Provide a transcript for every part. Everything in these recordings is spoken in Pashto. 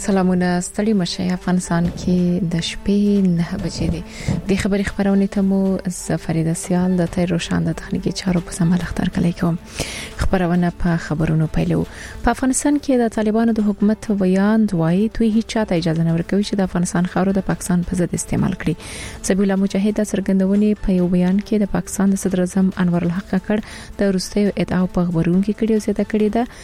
سلامونه ستړي مشه افغانستان کې د شپې 9 بجې دي د خبري خبرونه ته مو زفریده سیال د تیر روشان د تخنیکی چارو په سمه لختر کلی کوم خبرونه په خبرونو پیلو په افغانستان کې د طالبانو د حکومت بیان دوی توی هیڅ چاته اجازه نه ورکوي چې د افغانستان خاور د پاکستان په ضد استعمال کړي سبیل الله مجاهد څرګندونې په یو بیان کې د پاکستان د صدر اعظم انور الحق کړ د روسي ادعا په خبرونو کې کړي او زیاته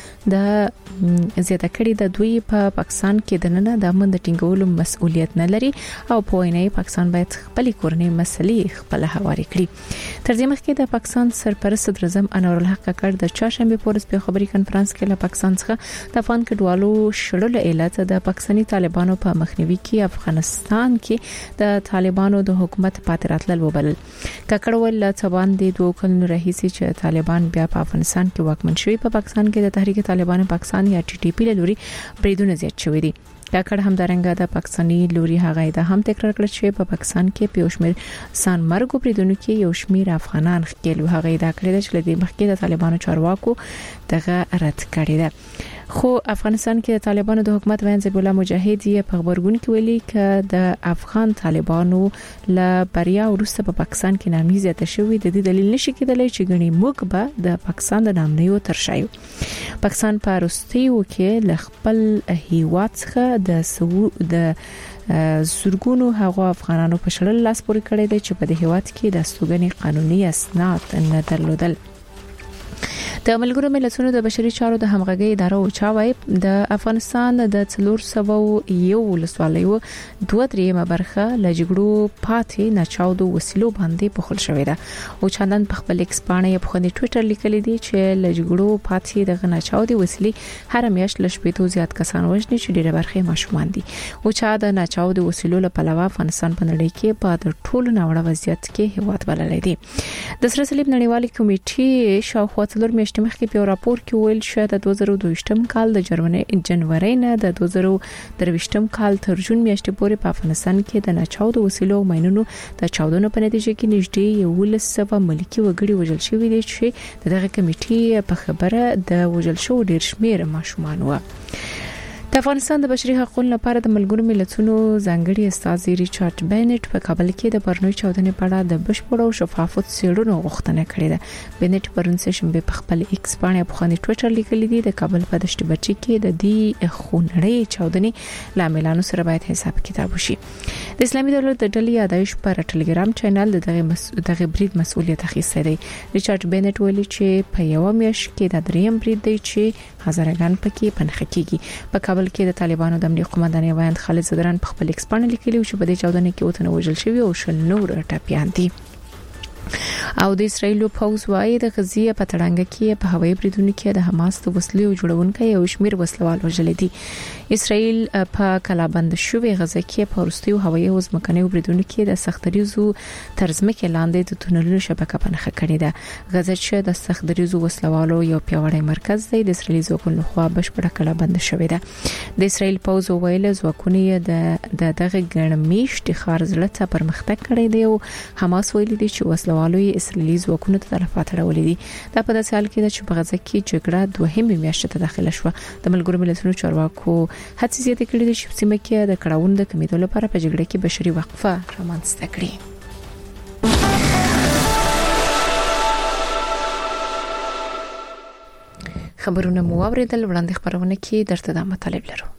کړي د دوی په پاکستان کې د نن د امن د ټینګولو مسؤلیت نه لري او په وینه پاکستان باید خپل کورنۍ مسلې خپل حواله کړي تر دې مخکې د پاکستان سرپرست صدر اعظم انور الحق کړ د چهارشنبه په ورځ په خبري کانفرنس کې له پاکستان څخه د افغان کډوالو شړلو علت د پاکستاني طالبانو په مخنیوي کې افغانستان کې د طالبانو د حکومت پاتې راتلل وبلل ککړ ول تبان د دوه کلونو راهیسي چې طالبان بیا په افغانستان کې واکمن شوي په پاکستان کې د تحریک طالبان پاکستان یا ټي ټي پی لوري بریدونه زیات شوي دي کاکړ هم درنګه د پاکستاني لوري هغه د هم تکرار کړ چې په پاکستان کې پیوشمیر سان مرګ بریدونکو کې یو شمیر افغانان خېلو هغه د کړی چې د مخکې د طالبانو چارواکو دغه رد کړی ده خو افغانستان کې د طالبانو د حکومت وین زبیح الله مجاهد یې په خبرګون کې ویلي چې د افغان طالبانو ل بریا ورسته په پاکستان کې نامي زیاته شوې د دې دلیل نشي کېدلی چې غني موږ به د پاکستان د نامنیو ترشایو پاکستان په روسیو کې ل خپل هیواد څخه د زورګونو هغه افغانانو په شړل لاس پورې کړی دی چې په دې هیواد کې د استوګنې قانوني اسناد نه درلودل د ملګرو ملتونو د بشري چارو د همغږي اداره او چاوي د افغانستان د 401 ولسوالیو 2/3 برخه لجګړو پاتې نچاودو وسیلو باندې پخل شوې ده او چندان په خپل ایکسپانه په خني ټوئیټر لیکلي دي چې لجګړو پاتې د نچاودي وسیلې هر میاشت لشپېتو زیات کسان وژني چې ډېر برخه ماشومان دي او چا د نچاودي وسیلو له پلوه افغانستان په نړۍ کې په ټولو ناوړه وضعیت کې هیواد بللې دي د سره صلیب نړیوالې کمیټې شاوخوا څلور میاشتې مخکې په راپور کې ویل شو د 2022م کال د جنوري نه د 2023م کال تر جون میاشتې پورې په افغانستان کې د نچاودو وسیلو ماینونو د چاودنو په نتیجه کې نږدې 1100 ملکی وګړي وژل شوي دي چې دغه کمیټې په خبره د وژل شو ډیر شمیر ماشومان و د افغانستان د بشري حقوقو لپاره د ملګرو ملتونو ځانګړي استاذ ریچارډ بینټ په کابل کې د برنوي چاودنې په اړه د بشپړ او شفاف څېړنو غوښتنه کړې ده بینټ پرون شنبه په خپل ایکس باندې په خاني ټوئیټر لیکلي دي د کابل په دشت بچي کې د دې خونړۍ چاودنې لاملانو سره باید حساب کتاب وشي د اسلامي دولت د ډلې یادایش پر ټلګرام چینل دغه برید مسؤلیت اخیسته دی ریچارډ بینټ ویلي چې په یو میاشت کې د دریم برید دی چې هزارګان پکې پنځه کېږي په کابل کې د طالبانو د امنیت قومندان وایند خالد زدران په خپل ایکسپانه لیکلی چې په دې چاودنه کې وته وژل شوی او شل نور ټاپیان دي او د اسرایل پوز وايي د غزې په تړانګه کې په هوایي بریدونو کې د حماس د وسلې جوړونکو یو شمیر وسلوال وژل دي اسرایل په کلابند شوې غزې کې په ورستیو هوایي او ځمکني بریدونو کې د سختریزو ترزمکه لاندې د تونلونو شبکه پنهخه کړې ده غزې چې د سختریزو وسلوالو یو پیوړی مرکز دی د اسرایل ځواکونو خوا بشپړه کلابند شوې ده د اسرایل پوز ویل ځواکونه د دغه ګڼمیشت خارزله ته پرمختګ کړی دی او حماس ویلي دي چې وسلوالو اسرائیلي ځواکونو ته تلفات راولې دي دا په داسې حال کې چې په غزه کې جګړه دوهمه میاشت ته داخله شو د ملګرو ملتونو چارواکو هڅې زیاتې کړې دي چې سیمه کې د کړهون د کمیدو لپاره په جګړه کې بشري وقفه رامنځته کړي خبرونه مو اوریدل وړاندې خبرونه کې درته د مطالب لرو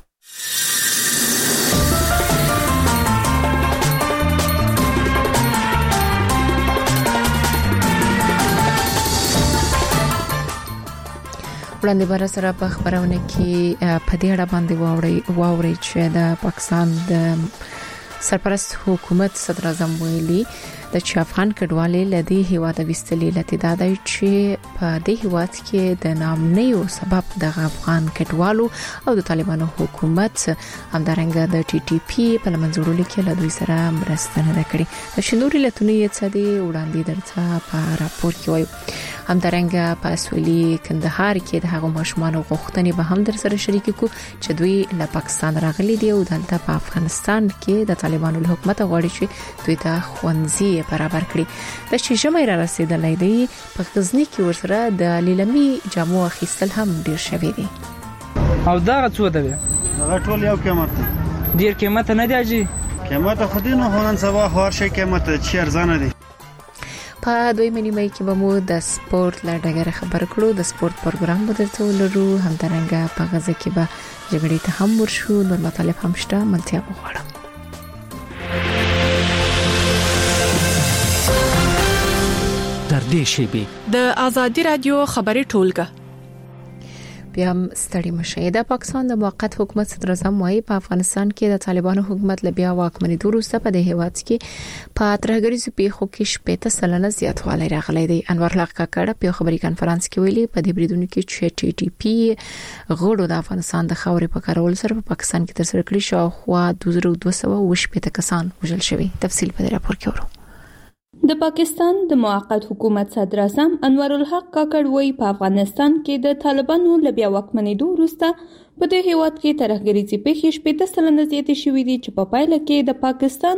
وړاندې بار سره په خبرونه کې په دې اړه باندې واوري چې د پاکستان د سرپرست حکومت صدر اعظم ویلي د افغان کډوالۍ لدی هیواد وستلې لته دا دی چې په دې هیواد کې د نامنیو سبب د افغان کډوالو او د طالبانو حکومت همدارنګه د ټي ټي پی په منځوړلو کې له دوی سره مرسته نه کړې د شنوري لتونی څه دی وړاندې درته په راپور کې وایي همدارنګه په اسویلي کندهار کې د هغو ماشومان غوښتنې به هم در سره شریک کو چې دوی له پاکستان راغلي دي او دلته په افغانستان کې د طالبانو له حکومت غواړي چې دوی ته خوندزي برابر کړي د شجمه را رسیدلې دي په غزنی کې ورسره د لیلمي جامو اخیستل هم ډیر شوی دي او دا څو ده هغه ټول یو قیمت دی. ډیر قیمت نه دی اجي؟ قیمت خو دې نه هونن سبا هر شي قیمت چې ارزانه دی. په دوی منیمای کې به مو د سپورت لا ډګر خبر کړو. د سپورت پروګرام به درته ولرو، همدارنګه په غزه کې به جګړې ته هم ورشو، نور مطالب هم شته، ملتیا وغواړم. در دې شیبه د آزادی رادیو خبري ټولګه بیا ستړي مشه. د پاکستان د موقت حکومت صدر اعظم وايي په افغانستان کې د طالبانو حکومت لبیا واکمنۍ وروسته په دې هیواد کې په ترهګریزو پیښو کې 70% زیاتوالی راغلی دی. انور الله کاکړ په خبري کانفرنس کې ویلي په دې بریدونو کې چې ټي ټي پی غړو د افغانستان د خاورې په کارول سره په پاکستان کې ترسره کړی شاوخوا 2200 کسان وژل شوي. تفصیل په راپور کې ورو. د پاکستان د موقت حکومت صدر اعظم انور الحق کاکړ وایي په افغانستان کې د طالبانو لبیا واکمنۍ وروسته په دې هیواد کې ترهګریزي پیښې 70% زیاتې شوې دي چې په پایله کې د پاکستان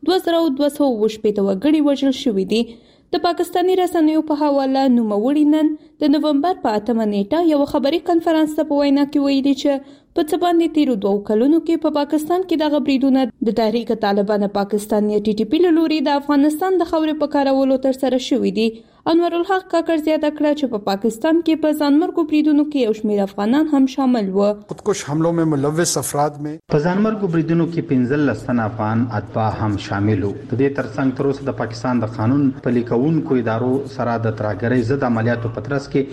2200 وګړي وژل شوي دي. د پاکستاني رسنیو په حواله نوموړي نن د نومبر په 8 نیټه یو خبري کانفرنس ته په وینا کې ویلي چې په څه باندې تیرو 2 کلونو کې په پاکستان کې د غبريدونه د تحریک طالبان پاکستان یا ټي ټي پی لوري د افغانستان د خاورې په کارولو تر سره شوې دي. انور الحق کاکړ زیاته کړه چې په پاکستان کې په ځانمرګو بریدونو کې یو شمېر افغانان هم شامل و. خودکش حملوں میں ملوث افراد میں په ځانمرګو بریدونو کې 15 تن افغان اتباع هم شامل وو. د دې ترڅنګ تر اوسه د پاکستان د قانون پلي کوونکو ادارو سره د ترهګرۍ ضد عملیاتو په ترڅ کې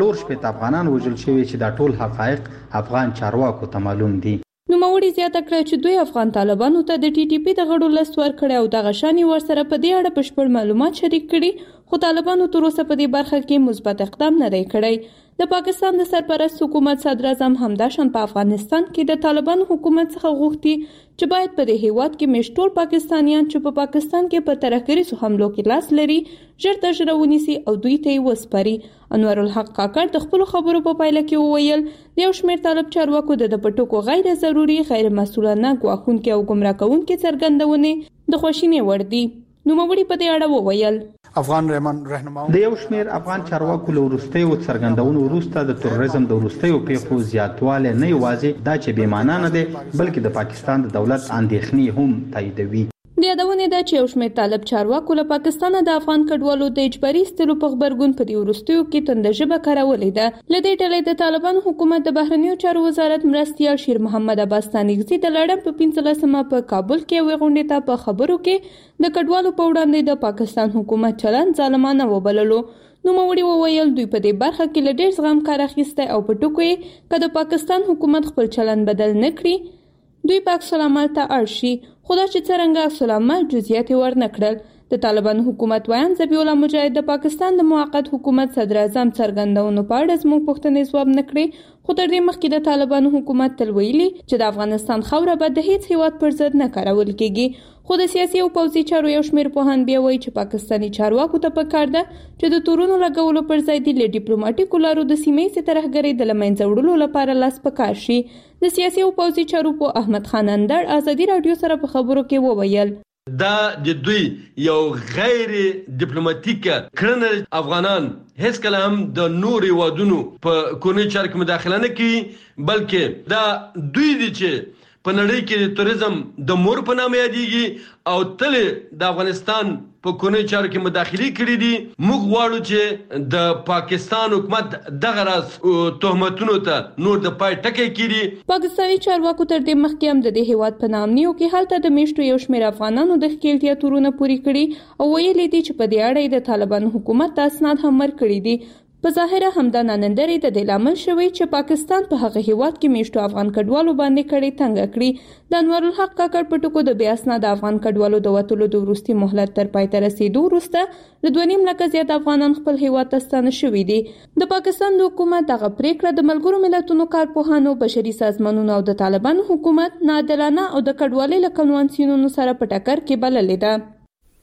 4 افغانان وژل شوي چې دا ټول حقایق افغان چارواکو ته معلوم دي. نوموړي زیاته کړه چې دوی افغان طالبانو ته د ټي ټي پی د غړو لست ورکړی او د غشاني ورسره په دې اړه بشپړ معلومات شریک کړي، خو طالبانو تر اوسه په دې برخه کې مثبت اقدام نه دی کړی. د پاکستان د سرپرست حکومت صدر اعظم همداشان په افغانستان کې د طالبانو حکومت څخه غوښتي چې باید په دې هیواد کې مشټول پاکستانیان چې په پاکستان کې په ترهګریزو حملو کې لاس لري ژر تر ونیسي او دوی ته یې وسپاري. انور الحق کاکړ د خپل خبرو په پایله کې وویل د یو شمېر طالب چارواکو د پټوکو غیر ضروري غیر مسؤلانه ګواښونکي او ګمراه کوونکي څرګندونې د خوښینې وړ دي. نوموړي په دې اړه وویل افغان رهنما د یو شمېر افغان چارواکو له وروستیو څرګندونو وروسته د تروریزم د وروستیو پیښو زیاتوالی نه یوازې دا چې بې معنا نه دی بلکې د پاکستان د دولت اندېښنې هم تاییدوي. د یادونې ده چې یو شمېر طالب چارواکو له پاکستان د افغان کډوالو د اجباري ایستلو په غبرګون په دې وروستیو کې تنده ژبه کارولې ده. له دې ډلې د طالبانو حکومت د بهرنیو چارو وزارت مرستیال شیر محمد عباس تانیغزي د لړم په 15مه په کابل کې یوې غونډې ته په خبرو کې د کډوالو په وړاندې د پاکستان حکومت چلند ظالمانه وبللو. نوموړي وویل دوی په دې برخه کې له ډېر زغم کار اخیستی او په ټکو یې که د پاکستان حکومت خپل چلند بدل نه کړي دوی په عکس العمل ته اړ شي، خو دا چې څرنګه عکس العمل جزئیات یې ورنه کړل. د طالبانو حکومت وایان ذبیح الله مجاهد د پاکستان د موقت حکومت صدر اعظم څرګندونو په اړه زموږ پوښتنې ځواب نه کړې، خو تر دې مخکې د طالبانو حکومت تل ویلي چې د افغانستان خاوره به د هیڅ هیواد پر ضد نه کارول کېږي. خو د سیاسي او پوځي چارو یو شمېر پوهان بیا وایي چې پاکستاني چارواکو ته پکار ده چې د تورونو لګولو پر ځای د ډیپلوماټیکو لارو د سیمې سي ترهګرۍ د لمنځه وړلو لپاره لاس پکار شي. د سیاسي او پوځي چارو په احمد خان اندړ آزادي رادیو سره په خبرو کې وویل دا د دوی یو غیر ډیپلوماټیک کړنه افغانان هیڅ کله هم د نور وادونو په کورنۍ چارو کې مداخله نه کوي، بلکې دا دوی دي چې په نړۍ کې د توریزم د مور په نامه یادېږي او تل د افغانستان په کورنۍ چارو کې مداخله کړې دي. موږ غواړو چې د پاکستان حکومت دغه راز تهمتونو ته نور د پای ټکی کړي. پاکستاني چارواکو تر دې مخکې هم د دې هیواد په نامنیو کې هلته د میشتو یو شمېر افغانانو د ښکېلتیا تورونه پوري کړي او ویلي دي چې په دې اړه د طالبانو حکومت ته اسناد هم ورکړي دي. په ظاهره همدا ننندرې د دې لامل شوی چې پاکستان په هغه هیواد کې میشتو افغان کډوالو باندې کړي تنګ کړي. د انور الحق کاکړ په ټکو د بیا اسناد افغان کډوالو د وټولو د وروستي مهلت تر پای ته رسیدو وروسته د 2.5 لکه زیات افغانان خپل هیواد ته ستانه شوي دي. د پاکستان د حکومت دغه پریکړه د ملګرو ملتونو کارپوهانو، بشري سازمانونو او د طالبانو حکومت ناعادلانه او د کډوالۍ له کنوانسیونونو سره په ټکر کې بللې ده.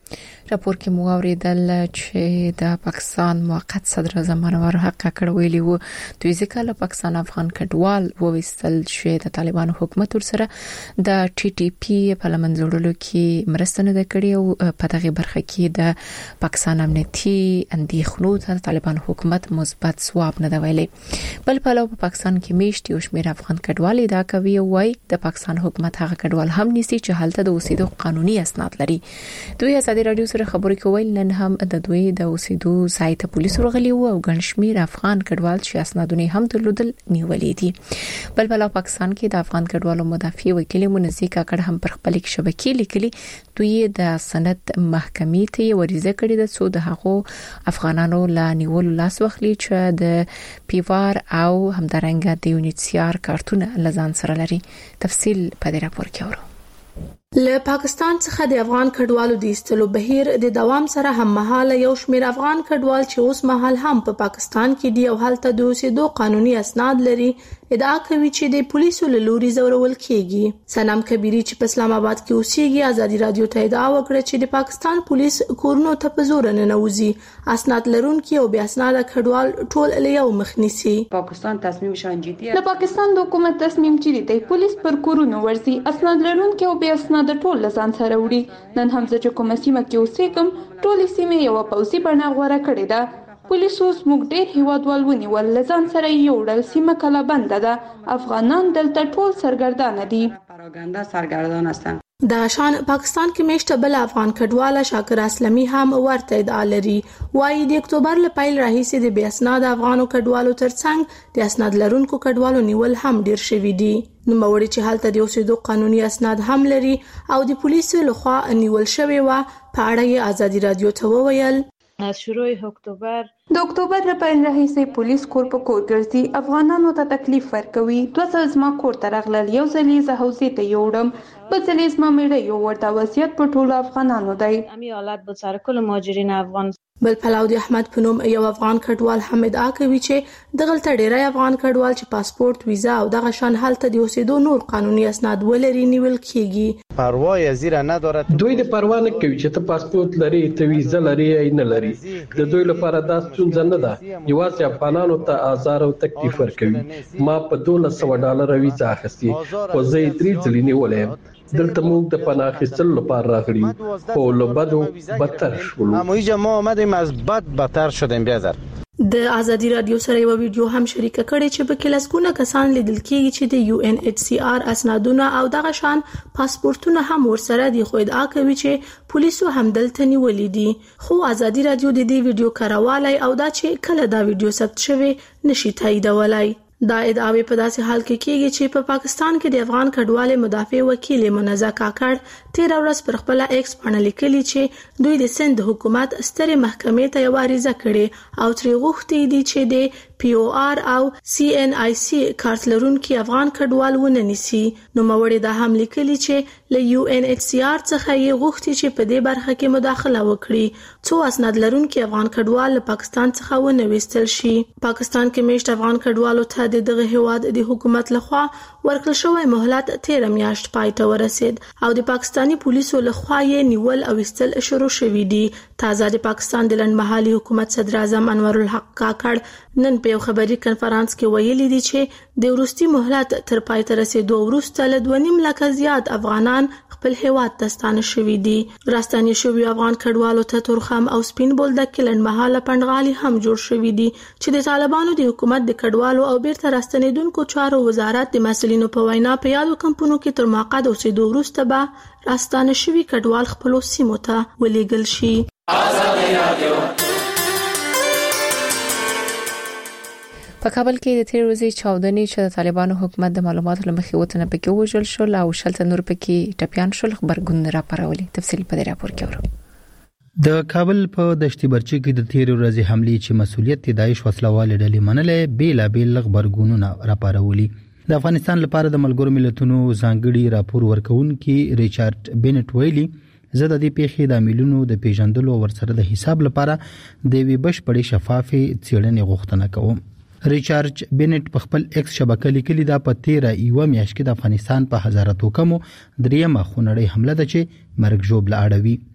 راپور کې مو اوریدل چې د پاکستان موقت صدر اعظم انور حق کاکړ ویلي وو دوی ځکه له پاکستان افغان کډوال وویستل چې د طالبانو حکومت سره د ټي ټي پی په لمن جوړولو کې مرسته نه کړې او په دغه برخه کې د پاکستان امنیتي اندېښنو ته طالبانو حکومت مثبت ځواب نه دی ویلي. بل په لور په پاکستان کې میشت یو شمېر افغان کډوال دا کوي وای د پاکستان حکومت هغه کډوال هم نيسي چې هلته د اوسېدو قانوني اسناد لري. دوی ازادي رادیو سره خبرې کوي نن هم د دوی د اوسېدو ځای ته پولیس ورغلي وو او ګڼ شمېر افغان کډوال چې اسنادونه هم درلودل نیولې دي. بل بل پاکستان کې د افغان کډوالو مدافع وکیل منزي کاکړ هم پر خپل شبکې لیکلي دوی د سند محکمې ته ورزه کړې د څو د هغو افغانانو لا نیول لاس وخلی چې د پیوار او همدارنګه د یونیسیار کارتونه لزان سره لري. تفصیل په دې راپور کې اورو. له پاکستان څخه د افغان کډوالو د ایستلو بهیر د دوام سره هم مهاله یو شمېر افغان کډوال چې اوس مهال هم په پاکستان کې دی او هلته د اوسېدو قانوني اسناد لري ادعا کوي چې د پولیسو له لوري زورول کیږي. سنم کبیری چې په اسلام آباد کې اوسېږي ازادي رادیو ته ادعا وکړه چې د پاکستان پولیس کورونو ته په زور نه نوځي اسناد لرونکي او بیا اسناد کډوال ټول له یو مخ نیسي. پاکستان تصمیم شان جدي د پاکستان د حکومت تصمیم جدي دی پولیس پر کورونو ورزي اسناد لرونکي او بیا اسناد ټول لزان سره وړي. نن هم چې کومه سیمه کې اوسېږم ټولې سیمې یو پوځي بڼه غوړه کړې ده. پولیس اوس موږ ډېر هیوادوال ونیول لزان سره یو ډول سیمه کله بند ده. افغانان دلته ټول سرګردان دي. پراګاندا سرګردان هستند. د شان پاکستان کې میشته بل افغان کډواله شاکر اسلامي هم ورته ادعا لري. وايي د اکتوبر له پیل راهیسې د بیا اسناد افغانو کډوالو ترڅنګ د اسناد لرونکو کډوالو نیول هم ډیر شوي دي. نو موري چې حالت د اوسېدو قانوني اسناد هم لري او د پولیسو لخوا نیول شوی و په اړه یې ازادي رادیو ته وویل. از شروع اکتبر د اکتوبر له پیل راهیسې پولیس کور په کور ګرځي افغانانو ته تکلیف ورکوي. 200 زما کور ته راغلل یو ځل زه حوزې ته یوړم بل ځل زما میړه یو ورته وصیت په ټولو افغانانو دی. همین حالت بود سر کل مهاجرین افغان. بل پلاو د احمد پنوم یو افغان کډوال هم ادعا کوي چې دغلته ډیری افغان کډوال چې پاسپورت ویزا او دغه شان هلته د اوسېدو نور قانوني اسناد ولري نیول کیږي. پروا زیرا ندارد. دوی د پروا نه کوي چې ته پاسپورت لري ته ویزا لري یا نه لري. د دوی لپاره دا ستونزه نه ده. یوازې افغانانو ته آزار او تکلیف ورکوي. ما په $1200 ویزا اخیستې خو زه یې 3 ځلې نیولې. دلته موږ د پناه اخیستلو لپاره راغلي خو له بدو بدتر شولو. ما آمدیم از بد بدتر شدیم بیازر. د ازادي رادیو سره یو ویډیو هم شریک کړي چې په کلاسکونه کسان لیدل کېږي چې د UNHCR اسنادونه او دغه شان پاسپورتونه هم ورسره دي خو ادعا کوي چې پولیسو هم دلته نیولې دي. خو ازادي رادیو د دې ویډیو کاروالای او دا چې کله دا ویډیو ثبت شوی نشي تاییدولای. دا ادعاوې په داسې حال کې کېږي چې په پاکستان کې د افغان کډوالو مدافع وکیل منزه کاکړ 13 ورځ پر خپل ایکس باندې لیکلي چې دوی د سند حکومت سترې محکمې ته یو عریضه کړې او ترې غوښتي دي چې د POR او CNIC کارت لرونکي افغان کډوال ونه نیسي. نو موري دا هم لیکلي چې له UNHCR څخه یې غوښتي چې په دې برخه کې مداخله وکړي څو اسناد لرونکي افغان کډوال له پاکستان څخه ونه وستل شي. پاکستان کې میشت افغان کډوالو ته دغه هواد د حکومت لخوا ورکړل شوی مهلت 13 میاشت پای ته ورسید او د پاکستانی پولیسو لخوا یې نیول او استل شروع شوې دي. تازه د پاکستان د لنډمهالي حکومت صدر اعظم انور الحق کاکړ نن په یو خبري کانفرنس کې ویلي دي چې د ورستي مهلت تر پای ته رسیدو وروسته له 2.5 لک زیات افغانان خپل هیواد ته ستانه شوي دي. راستانه شوی افغان کډوالو ته تورخم او سپین بولدک کې لنډمهاله پندغالي هم جوړ شوي دي چې د طالبانو د حکومت د کډوالو او بیرته راستنیدونکو چارو وزارت د مسؤلینو په وینا په یادو کمپونو کې تر موقت اوسېدو وروسته به راستانه شوی کډوال خپل سیمو ته ولېږل شي. په کابل کې د تیر ورځې چاودنې چې د طالبانو حکومت د معلوماتو لمخې وته پکې وژل شو او شلته نور پکې ټپيان شول خبرګون راپارولي. تفصیل په دې راپور کې ورو. د کابل په دشتي برچي کې د تیر ورځې حمله چې مسؤلیت داعش وسلوال ډلې منلې بیلابل خبرګونونه راپارولي. د افغانستان لپاره د ملګرو ملتونو ځانګړي راپور ورکونکي ریچارډ بینټ ویلي زه د دې پیښې د عاملونو د پیژندلو او ورسره د حساب لپاره د وی بشپړې شفافې څېړنې غوښتنه کوم. ریچارډ بینټ په خپل ایکس شبکې لیکلي دا په 13 میاشت کې د افغانستان په هزاراتو کمو دریمه خونړۍ حمله ده چې مرګ ژوبل اړوي.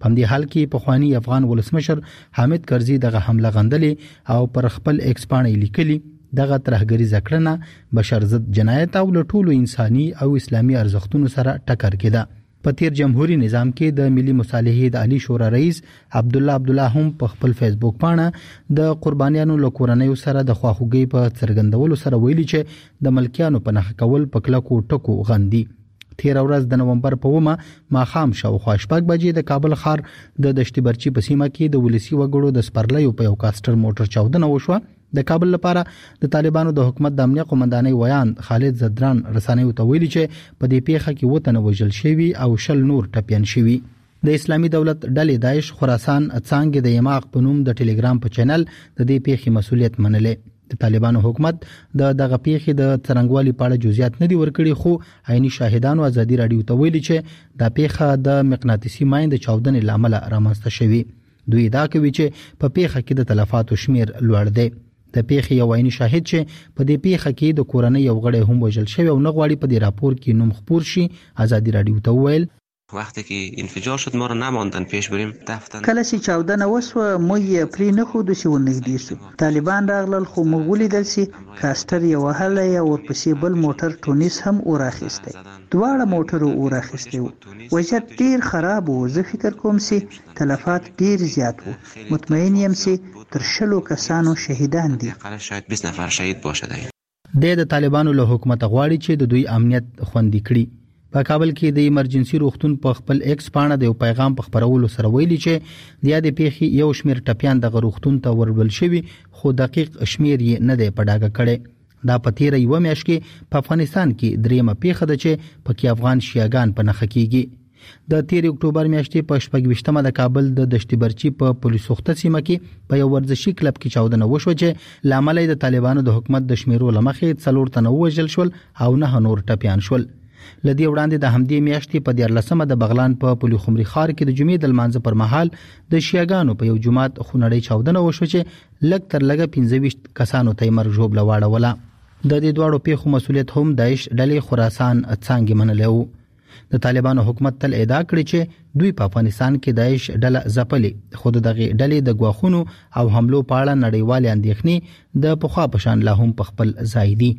په دې حال کې پخوانی افغان ولسمشر حامد کرزي دغه حمله غندلې او پر خپل ایکس باندې لیکلي دغه ترهګری ذکرنه بشر ضد جنایت او لټولو انساني او اسلامي ارزښتونو سره ټکر کېده. په تیر جمهوریت نظام کې د ملي مصالحې د عالی شورا رئیس عبد الله هم په خپل فیسبوک باندې د قربانیانو له کورنیو سره د خواخوږي په څرګندولو سره ویلي چې د ملکیانو په نخښه کول په کلکو ټکو غندي. تیر ورځ د نومبر په 1 ماخام شاوخوا شپږ بجې د کابل ښار د دشتي برچی په سیمه کې د ولسی وګړو د سپرلیو په یو کاستر موټر چاودنه وشوه. د کابل لپاره د طالبانو د حکومت د امنیت قومندانۍ ویان خالد زدران رسنیو ته ویلي چې په دې پیښه کې وطن وژل شوی او 10 نور ټپيان شوی. د اسلامي دولت ډلې داعش خراسان څنګه د یماق په نوم د ټلګرام په چینل د دې پیښې مسؤلیت منلې. د طالبانو حکومت دغه پیښې د څرنګوالي په اړه جزئیات نه دی ورکړي خو عیني شاهدانو ازادي رادیو ته ویلي چې دا پیښه د مقناطیسي مایند چاودنې لامل رامنځته شوی. دوی دا کوي چې په پیښه کې د تلفاتو شمیر لوړ دی. د پیښې یو عیني شاهد چې په دې پیښه کې د کورنۍ یو غړی هم وژل شوی او نه غواړي په دې راپور کې نوم خپور شي ازادي رادیو ته وویل وقتی که انفجار شد ما رو نماندن پیش بریم دفتن کله چې چاودنه وسوه موږ پرې نه خو د شو نږدې شو طالبان راغلل خو موږ ولیدل چې کاستر یو هله یا ورپسې بل موټر ټونیس هم اوراخسته دواړه موټر اوراخسته وضعیت ډیر خراب و زه فکر کوم چې تلفات ډیر زیات وو مطمئن یم چې تر 10 کسانو شهیدان دي شاید 20 نفر شهید باشه د طالبانو له حکومت غواړي چې د دوی امنیت خوندي کړي. په کابل کې د ایمرجنسي روغتون په خپل ایکس باندې د پیغام په خبرولو سره ویلي چې د یاد پیښې یو شمیر ټپيان د روغتون ته ورول شوی خو دقیق شمیر یې نه دی پډاګه کړي. دا په تیر یو میاشت کې په افغانستان کې دریمه پیښه ده چې پکې افغان شیعاګان په نخښه کېږي. د 13 اکتوبر میاشتې په 28مه د کابل د دشتي برچی په پولیسو خته سیمه کې په یو ورزشي کلب کې چاودنه وشوه چې لامل د طالبانو د حکومت د شمیرو لمخې 4 تنه وژل شول او 9 نور ټپيان شول. لدی وړاندې د همدې میاشتې په 14مه د بغلان په پولی خمري خار کې د جمعې د لمانځه پر مهال د شیعاګانو په یو جماعت خونړۍ چاودنه وشوه چې لږ تر لږه 15 کسانو ته مرګ ژوبله واړوله. د دې دواړو پیښو مسؤلیت هم داعش ډلې خراسان څنګه منلې. د طالبانو حکومت تل ادعا کړې چې دوی په افغانستان کې داعش ډله ځپلې خو دغه ډلې د غواخونو او حملو په اړه نړیوال اندېښنې د پخوا پشان لا هم په خپل ځای دي.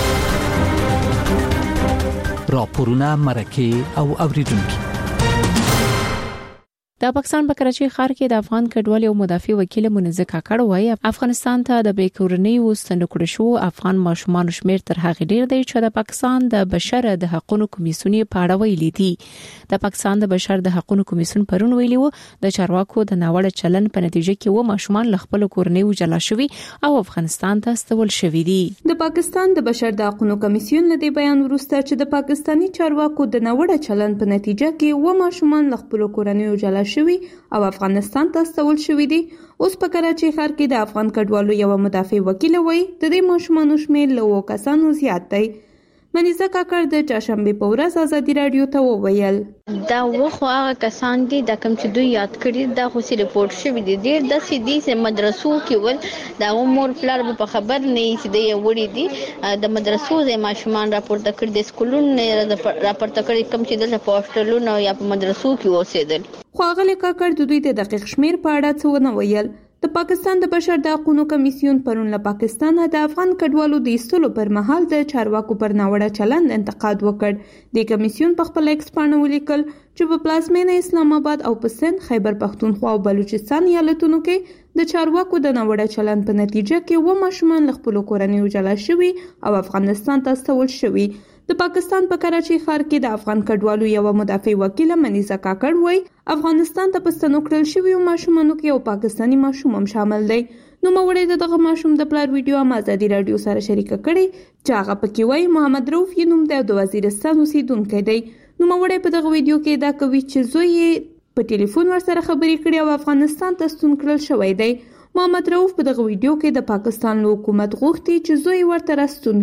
راپورونه مرکه او اوریدونکو د پاکستان په کراچۍ ښار کې د افغان کډوال او مدافع وکیل منزه کاکړ وایي افغانستان ته د بیکورنۍ وستنکړو شو افغان ماشومان شمیر تر هغه ډیر دی چې د پاکستان د بشر د حقوقو کمیسیون په اړه ویلي دي. د پاکستان د بشر د حقوقو کمیسیون پرون ویلي وو د چارواکو د ناوړه چلن په نتیجه کې و ماشومان له خپل کورنۍ وجلا شوي او افغانستان ته استول شوي دي. د پاکستان د بشر د حقوقو کمیسیون له دې بیان وروسته چې د پاکستانی چارواکو د ناوړه چلن په نتیجه کې و ماشومان له خپل کورنۍ وجلا شوي او افغانستان ته استول شوی دي. اوس په کراچۍ ښار کې د افغان کډوالو یو مدافع وکیل وایي د دې ماشومانو شمېر له 2 کسانو زیات دی. منیزه کاکړ د چاشنبه په ورځ ازادي رادیو ته وویل دا وخت هغه کسان دي د کوم چې دوی یاد کړی دا خو سي رپورت شوی دي ډیر د سيدي سه مدرسو کې ول دا مور پلار په خبر نه چې دی وړي دي د مدرسو زې ماشومان راپورته کړی د سکولونو راپورته کړی کوم چې د پوسټلونو یا په مدرسو کې اوسېدل. خو هغه کاکړ د دوی د دقیق شمیر په اړه څه ونه ویل. د پاکستان د بشر د حقوقو کمیسیون پرون له پاکستان د افغان کډوالو د ایستلو پر مهال د چارواکو پر ناوړه چلند انتقاد وکړ. د کمیسیون په خپل ایکس باندې ولیکل چې په پلازمینه اسلام آباد او په سند خیبر پختونخوا او بلوچستان ایالتونو کې د چارواکو د ناوړه چلند په نتیجه کې و ماشومان له خپل کورنۍ وجلا شوي او افغانستان ته استول شوي. د پاکستان په کراچۍ ښار کې د افغان کډوالو یو مدافع وکیل منیزه کاکړ وایي افغانستان ته په ستنو کړل شوي ماشومانو کې یو پاکستانی ماشوم هم شامل دی. نو موړې دغه ماشوم د پلار ویډیو هم ازادي رادیو سره شریک کړي چې هغه پکې وایي محمد رؤف یې نوم دی او د وزیرستان اوسیدونکی دی. نو موړې په دغه ویډیو کې دا کوي چې زوی یې په ټلیفون ورسره خبرې کړې او افغانستان ته ستون کړل شوی دی. محمد رؤف په دغه ویډیو کې د پاکستان له حکومت غوښتي چې زوی ورته راستون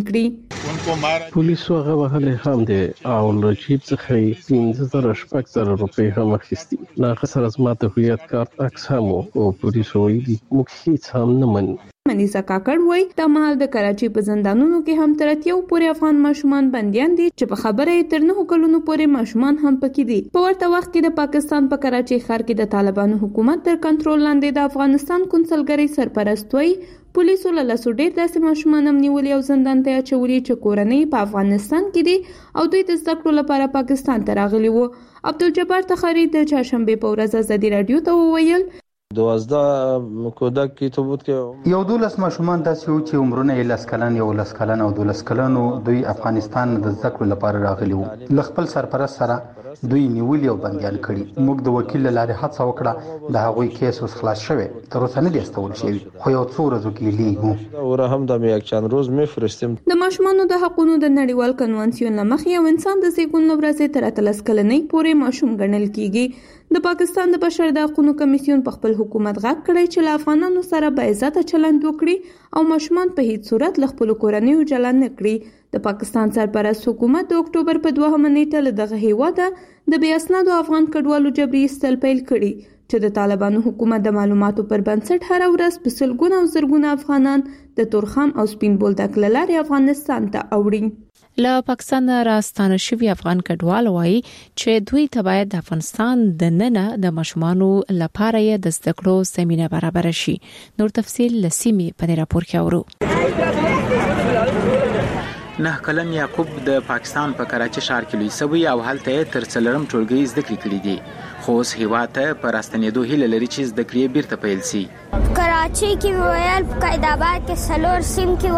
کړي. پولیسو هغه وهلې هم دي او له جیب څخه یې 15,000 روپۍ هم اخیستي. له هغه سره زما د هویت کارت عکس هم او پولیسو ویلي موږ هیڅ هم نه منو. منیزه کاکړ وایي د مهال د کراچي په زندانونو کې هم تر 80 پورې افغان ماشومان بنديان دي چې په خبره یې تر 9 کلونو پورې ماشومان هم پکې دي. په ورته وخت کې د پاکستان په کراچي ښار کې د طالبانو حکومت تر کنټرول لاندې د افغانستان کونسلګرۍ سرپرست وایي پولیسو له لاسو ډېر داسې ماشومان هم نیولي او زندان ته اچولي چې کورنۍ په افغانستان کې دي او دوی د زده کړو لپاره پاکستان ته راغلي وو. عبدالجبار تخاری د چهارشنبې په ورځ ازادي رادیو ته وویل 12 کودک کی ثبوت کې یو 12 ماشومان داسې وو چې عمرونه یې 10 کلن یو 10 کلن او 12 کلن دوی افغانستان د زده کړو لپاره راغلي وو. ل خپل سرپرست سره دوی نیولي او بنديان کړي. موږ د وکیل لارې هڅه وکړه د هغوی کیس اوس خلاص شوی تر اوسه نه دی استول شوی خو یو څو ورځې کې لیږو اور هم د یک چند روز میفرستیم. د ماشومانو د حقوقو د نړیوال کنوانسیون لمخې یو انسان د زیږون ورځې تر 13 کلنۍ پورې ماشوم ګڼل کیږي. د پاکستان د بشر د حقوقو کمیسیون په خپل حکومت غږ کړی چې له افغانانو سره با عزت چلند وکړي او ماشومان په هیڅ صورت له خپل کورنیو جلا نه کړي. د پاکستان سرپرست حکومت د اکتوبر په 2 نیټه له دغه هیواده د بې اسنادو افغان کډوالو جبري ایستل پیل کړي چې د طالبانو حکومت د معلوماتو پر بنسټ هر ورځ په سلګونه او زرګونه افغانان د تورخم او سپین بولدک له لارې افغانستان ته اوړي. له پاکستان راستانه شوی افغان کډوال وایي چې دوی ته باید د افغانستان د ننه د ماشومانو لپاره د زده کړو زمينه برابر شي. نور تفصيل لسیمه په راپور کې اورو. 9 کلن یعقوب د پاکستان په کراچي ښار کې لوی شوی او هلته تر څلورم ټولګي زده کړې کړې دي خو اوس هیواد ته پر راستنېدو هیله لري چې زده کړې بیرته پیل شي. کراچي کې ویل قاعدآباد کې سلور سیم کې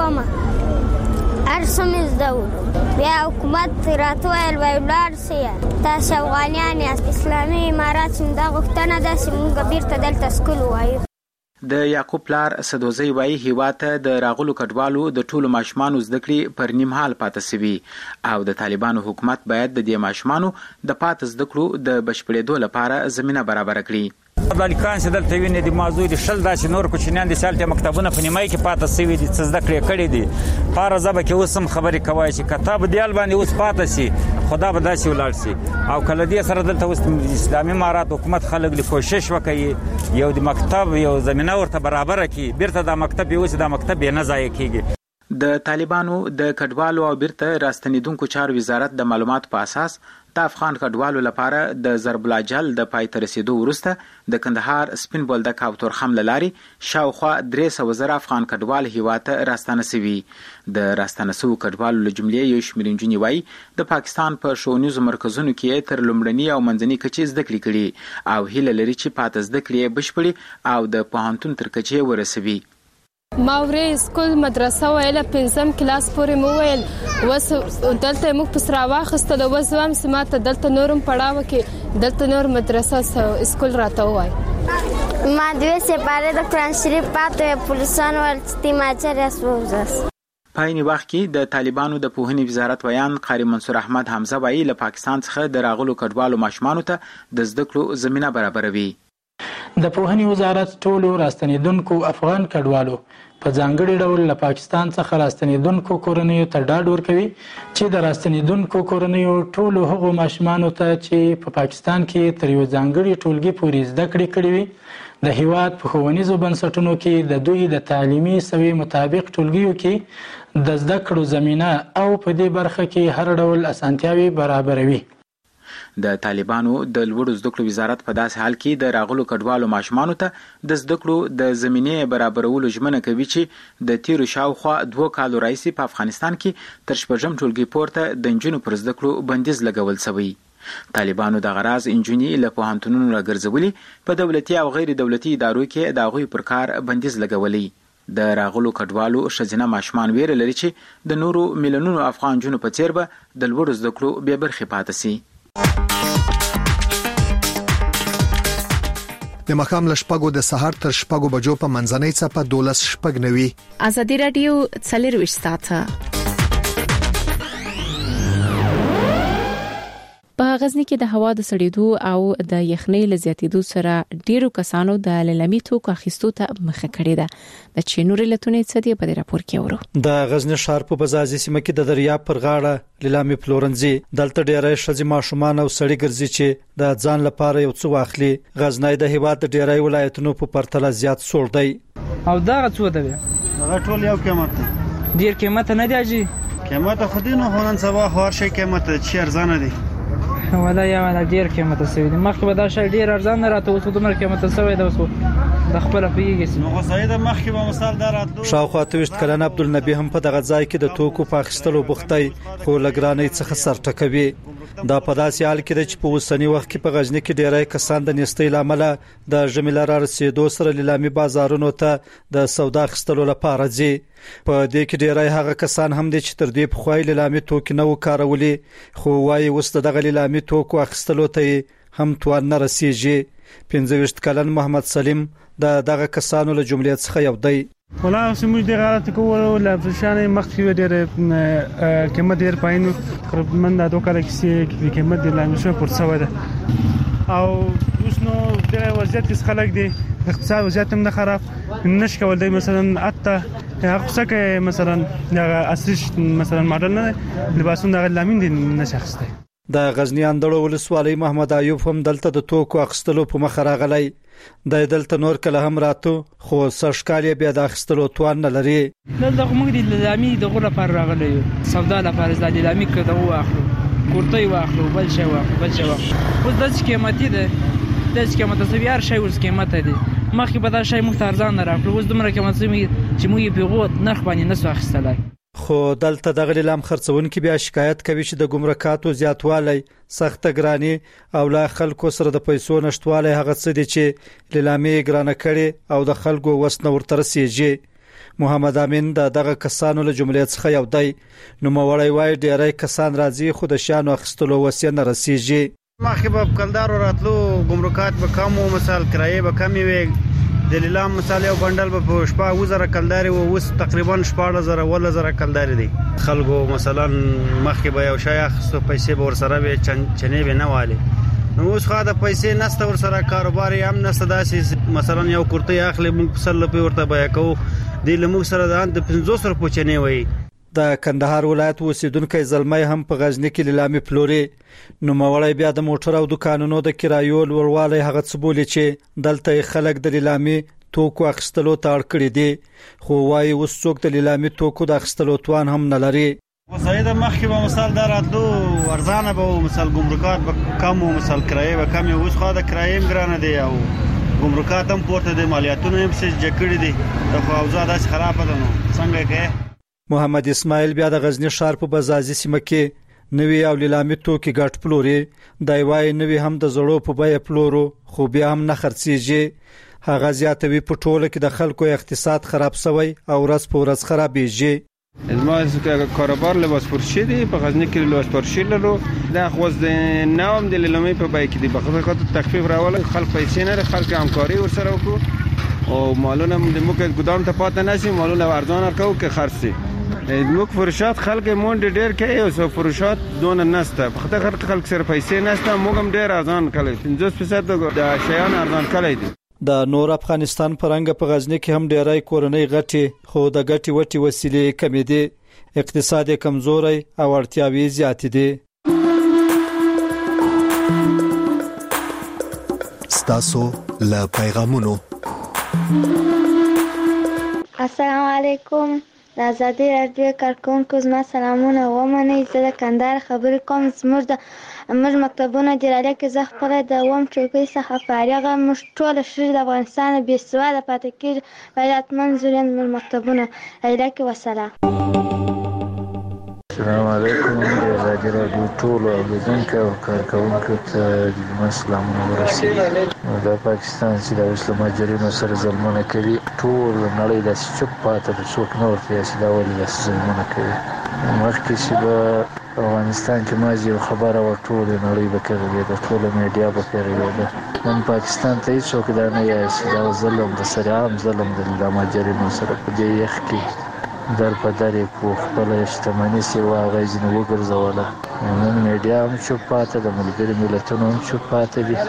ومه ارسم زده بیا حکومت راته ویل ویلار سي تاسو افغانان اسلامي امارات څنګه غوښتنه ده چې موږ بیرته دلته سکول وایو. د یعقوب پلار سدوزی وایي هیواد ته د راغلو کډوالو د ټولو ماشومانو زده کړې پر نیم حال پاتې سوي او د طالبانو حکومت باید د دې ماشومانو د پاتې زده کړو د بشپړېدو لپاره زمينه برابر کړي. بالیکان چې دلته ویني د موضوع د شل داسې نور کوچنیان د سالته مکتبونه په نیمای کې پاتې سوي دي چې زده کړې کړې دي. پاره زبه کې اوس هم خبرې کوي چې کتاب دیال باندې اوس پاتې سي خدا به داسې ولاړ سي او کله دې سره دلته اوس اسلامي امارات حکومت خلک له کوشش وکړي یو د مکتب یو زمينه ورته برابر کړي بیرته د مکتب اوس د مکتب نه ځای کیږي. د طالبانو د کډوالو او بیرته راستنیدونکو چارو وزارت د معلوماتو په اساس د افغان کډوالو لپاره د ضرب الاجل د پای ته رسیدو وروسته د کندهار سپین بولدک او تورخم لاري شاوخوا 300,000 افغان کډوال هیواد ته راستانه شوي. د راستانه شوو کډوالو له جملې یو شمېر نجونې وایي د پاکستان په ښوونیزو مرکزونو کې تر لومړني او منځني کچې زده کړې کړي او هیله لري چې پاتې زده کړې بشپړي او د پوهنتون تر کچې ورسوي. ما ورې سکول مدرسه ویله 5م کلاس پورې مو ویل وس دلته موږ په سره واخسته د وزوام سماته دلته نورم پړاو کې دلته نور مدرسه سکول راته وای. ما دوی سپاره د قرآن شریف پاتې پولیسان ولستي ماچر اسوزس. پایني وخت کې د طالبانو د پوهنې وزارت ویان قاری منصور احمد حمزه وایي له پاکستان څخه د راغلو کډوالو ماشومانو ته د زده کړو زمينه برابروي. د پوهنې وزارت ټولو راستنیدونکو افغان کډوالو په ځانګړي ډول له پاکستان څخه راستنیدونکو کورنیو ته ډاډ ورکوي چې د راستنیدونکو کورنیو ټولو هغو ماشومانو ته چې په پاکستان کې تر یو ځانګړي ټولګي پورې زده کړې کړې وي د هیواد په ښوونیزو بنسټونو کې د دوی د تعلیمي سوي مطابق ټولګیو کې د زده کړو زمينه او په دې برخه کې هر ډول اسانتیاوي برابروي. د طالبانو د لوړو زده کړو وزارت په داسې حال کې د راغلو کډوالو ماشومانو ته د زده کړو د زمینې برابرولو ژمنه کوي چې د تیرو شاوخوا 2 کالو راهیسې په افغانستان کې تر 6م ټولګي پورته د نجونو پر زده کړو بندیز لګول شوی. طالبانو د غراض انجونی له پوهنتونونو راګرځولي په دولتي او غیر دولتي ادارو کې د غوي پر کار بندیز لګولي. د راغلو کډوالو شزینه ماشومان ویره لري چې د نورو میلیونونو افغان جنونو په څیر به د لوړو زده کړو به برخه پاتې سي. د مخام لشپګو د سحر تر شپګو بجو په منځنۍ څپه 12 شپګ نوي. ازادي رادیو څلور وشتاته په غزنی کې د هوا د سړېدو او د یخنۍ لزیاتېدو سره ډیرو کسانو د للمي توکو اخیستو ته مخه کړې ده. د چینوري لتونې څه دی په راپور کې اورو. د غزنی ښار په بازازي سیمه کې د دریاب پر غاړه للمي پلورنځي دلته ډیرای شذي ماشومان او سړي ګرځي چې د ځان لپاره یو څه واخلي. غزنی د هیواد د ډیرای ولایتونو په پرتله زیات سوړ دی. او دا څه ده هغه ټول یو قیمت دی. ډیر قیمت نه دی اجي. قیمت خو دې نه هونن سبا خو هر شي قیمت چې ارزانه دی. ولا یا ډیر قیمت سوي دي. مخکې به دا شی ډیر ارزان راته اوس دومره قیمت سوي دی. اوس د خپل پیږي نو غوسه د مخکې به مثال دراتلو. شاوخوا 28 کلن عبدالنبی هم په دغه ځای کې د توکو په اخیستلو بوختي خو لګرانۍ څخه سر ټکوي. دا په داسې حال کې چې په اوسنی وخت کې په غزنی کې ډیری کسان د نېستۍ لامل د ژمي لار رسیدو سره لیلامي بازارونو ته د سودا اخیستلو لپاره ځي. په دې کې ډیری هغه کسان هم دي چې تر دې په خوای لیلامي توکي نه وکارولي خو وايي اوس دغه لیلامي توکو اخیستلو ته هم توان نه رسیږي. 25 کلن محمد سلیم دغه کسانو له جملې څخه یو دی. ولا سموږ د غلط کوو لا فرشانه مخکې ډېر قیمت ډېر پاینو تقریبا د 2 کال کې قیمت د لامشو پر څو ده او اوس نو د وضعیت کې خلک دي اقتصاد وضعیت هم نه خراب نش کول دی. مثلا حتی هغه څه مثلا د اصلي مثلا ماډل نه لباسونه د لامین دي نشخصته. د غزنی اندړو ولسوالۍ محمد ایوب هم دلته د توکو اخیستلو په مخ راغلی. د دلته نور کله هم راتو خو سرشکالي بیا د اخیستلو توان نه لري. دلته موږ د لیلامي دغه لپاره راغلی یو سودا لپاره د لیلامي کده واخلو کورتۍ واخلو بل شی واخلو اوس د قیمتي ده د قیمت څه هر شی ورس قیمت دی. مخکې به دا شی موږ ارزان نه راکړو اوس دومره قیمت چې موږ په غوت نرخ باندې نسو اخیستلای. خو دلته دغه لیلام خرڅونکي بیا شکایت کوي چې د ګمرکاتو زیاتوالی سخت ګرانی او لا خلکو سره د پیسو نشټوالی هغه څه دي چې لیلامي ګرانه کړي او د خلکو وسنه ورته رسیږي. محمد امین دغه کسانو له جملې څخه یو دی. نو موړی وای ډیری کسان راځي خو د شانو اخیستلو وسیله نه رسیږي. مخکې به کلدارو راتلو ګمرکات به کم او مثال کرایه به کم وي. د لیلام مثال یو بندل به شپه وزره کلداري او اوس تقریبا 14000 ولا زره کلداري دي. خلکو مثلا مخکې به یو شای اخستو پیسې به ورسره به چنې به نه والي. نو اوس خو د پیسې نسته ورسره کاروبار هم نسته. داسې مثلا یو کورتۍ اخلي موږ سل په ورته بیا کو دی لمو سره د 500 روپو چنې وي. د کندهار ولایت اوسیدونکو زلمي هم په غزنی کې لیلامي پلوري. نو موړی بیا د موټر او دکانونو د کرایو لوړوالی هغه څه بولی چې دلته خلک د لیلامي توکو اخیستلو ته اړ کړي دي خو وايي اوس څوک د لیلامي توکو د اخیستلو توان هم نه لري. وسایده مخکې به مثال دراتلو ارزانه به مثال ګمرکات به کم او مثال کرایه به کم. اوس خو د کرایه ګرانه دی او ګمرکات هم پورته د مالیاتونو هم څه جکړي دي. خو اوضاع داسې خرابه ده. نو څنګه کې محمد اسماعیل بیا د غزنی ښار په بازازي سیمه کې نوی او لیلامي توکي ګټ پلوري. دای وای نوی هم د زړو په بیه پلورو خو بیا هم نه خرڅيږي. هغه زیاتوي په ټوله کې د خلکو اقتصاد خراب شوی او ورځ په ورځ خرابېږي. ما کاروبار لباس فروشی دی په غزنی کې لباس فروشی لرو. دا خو د نوم د لیلامي په بیه کې دی. په خاطر تخفیف راول خلک پیسې نه خلک همکاري ورسره وکړو او مالونه د موږ ګدام ته پاتې نشي. مالونه ارزان ورکو کې خرڅي موږ فروشات خلک مونډ ډیر کوي او فروشات دون نسته. په خاطر خلک سره پیسې نسته. موږ هم ډیر ارزان کړی 50% د شیان ارزان کړی دي. د نور افغانستان پرنګ په غزنی کې هم ډیرای کورنۍ غټي خو د غټي وټي وسیلې کمی دي. اقتصاد کمزوري او اړتیاوي زیات دي. ستاسو له پیغامونو. السلام علیکم. د آزادۍ راډیو کارکونکو زما سلامونه ومنئ. زه د کندهار خبرې کوم. زموږ مکتبونه د راډیو کې زه خپله د اووم ټولګي څخه فارغه. موږ ټوله ښځې د افغانستان بې سواده پاتې کېږي. غیرتمند زوریان زموږ مکتبونه. ایله کې وسلام. السلام علیکم. د آزادۍ راډیو ټولو اورېدونکو او کارکوونکو ته زما سلامونه ورسوي. د پاکستان چې د اوس له مهاجرینو سره ظلمونه کوي ټول نړۍ داسې چوپ پاتې ده. څوک نه ورته چې دا ولې داسې ظلمونه کوي. مخکې چې به افغانستان کې مازې یو خبره وه ټولې نړۍ به کغوېده. ټوله میډیا به کغوېده. نن پاکستان ته هېڅوک دا نه وایي چې دا ظلم د سر عام ظلم دی د مهاجرینو سره. په دې یخ کې در په در یې کو خپله شتمني چې وه هغه یې ځینې وګرځوله. نن میډیا هم چوپ پاتې ده. ملګري ملتونه هم چوپ پاتې دي.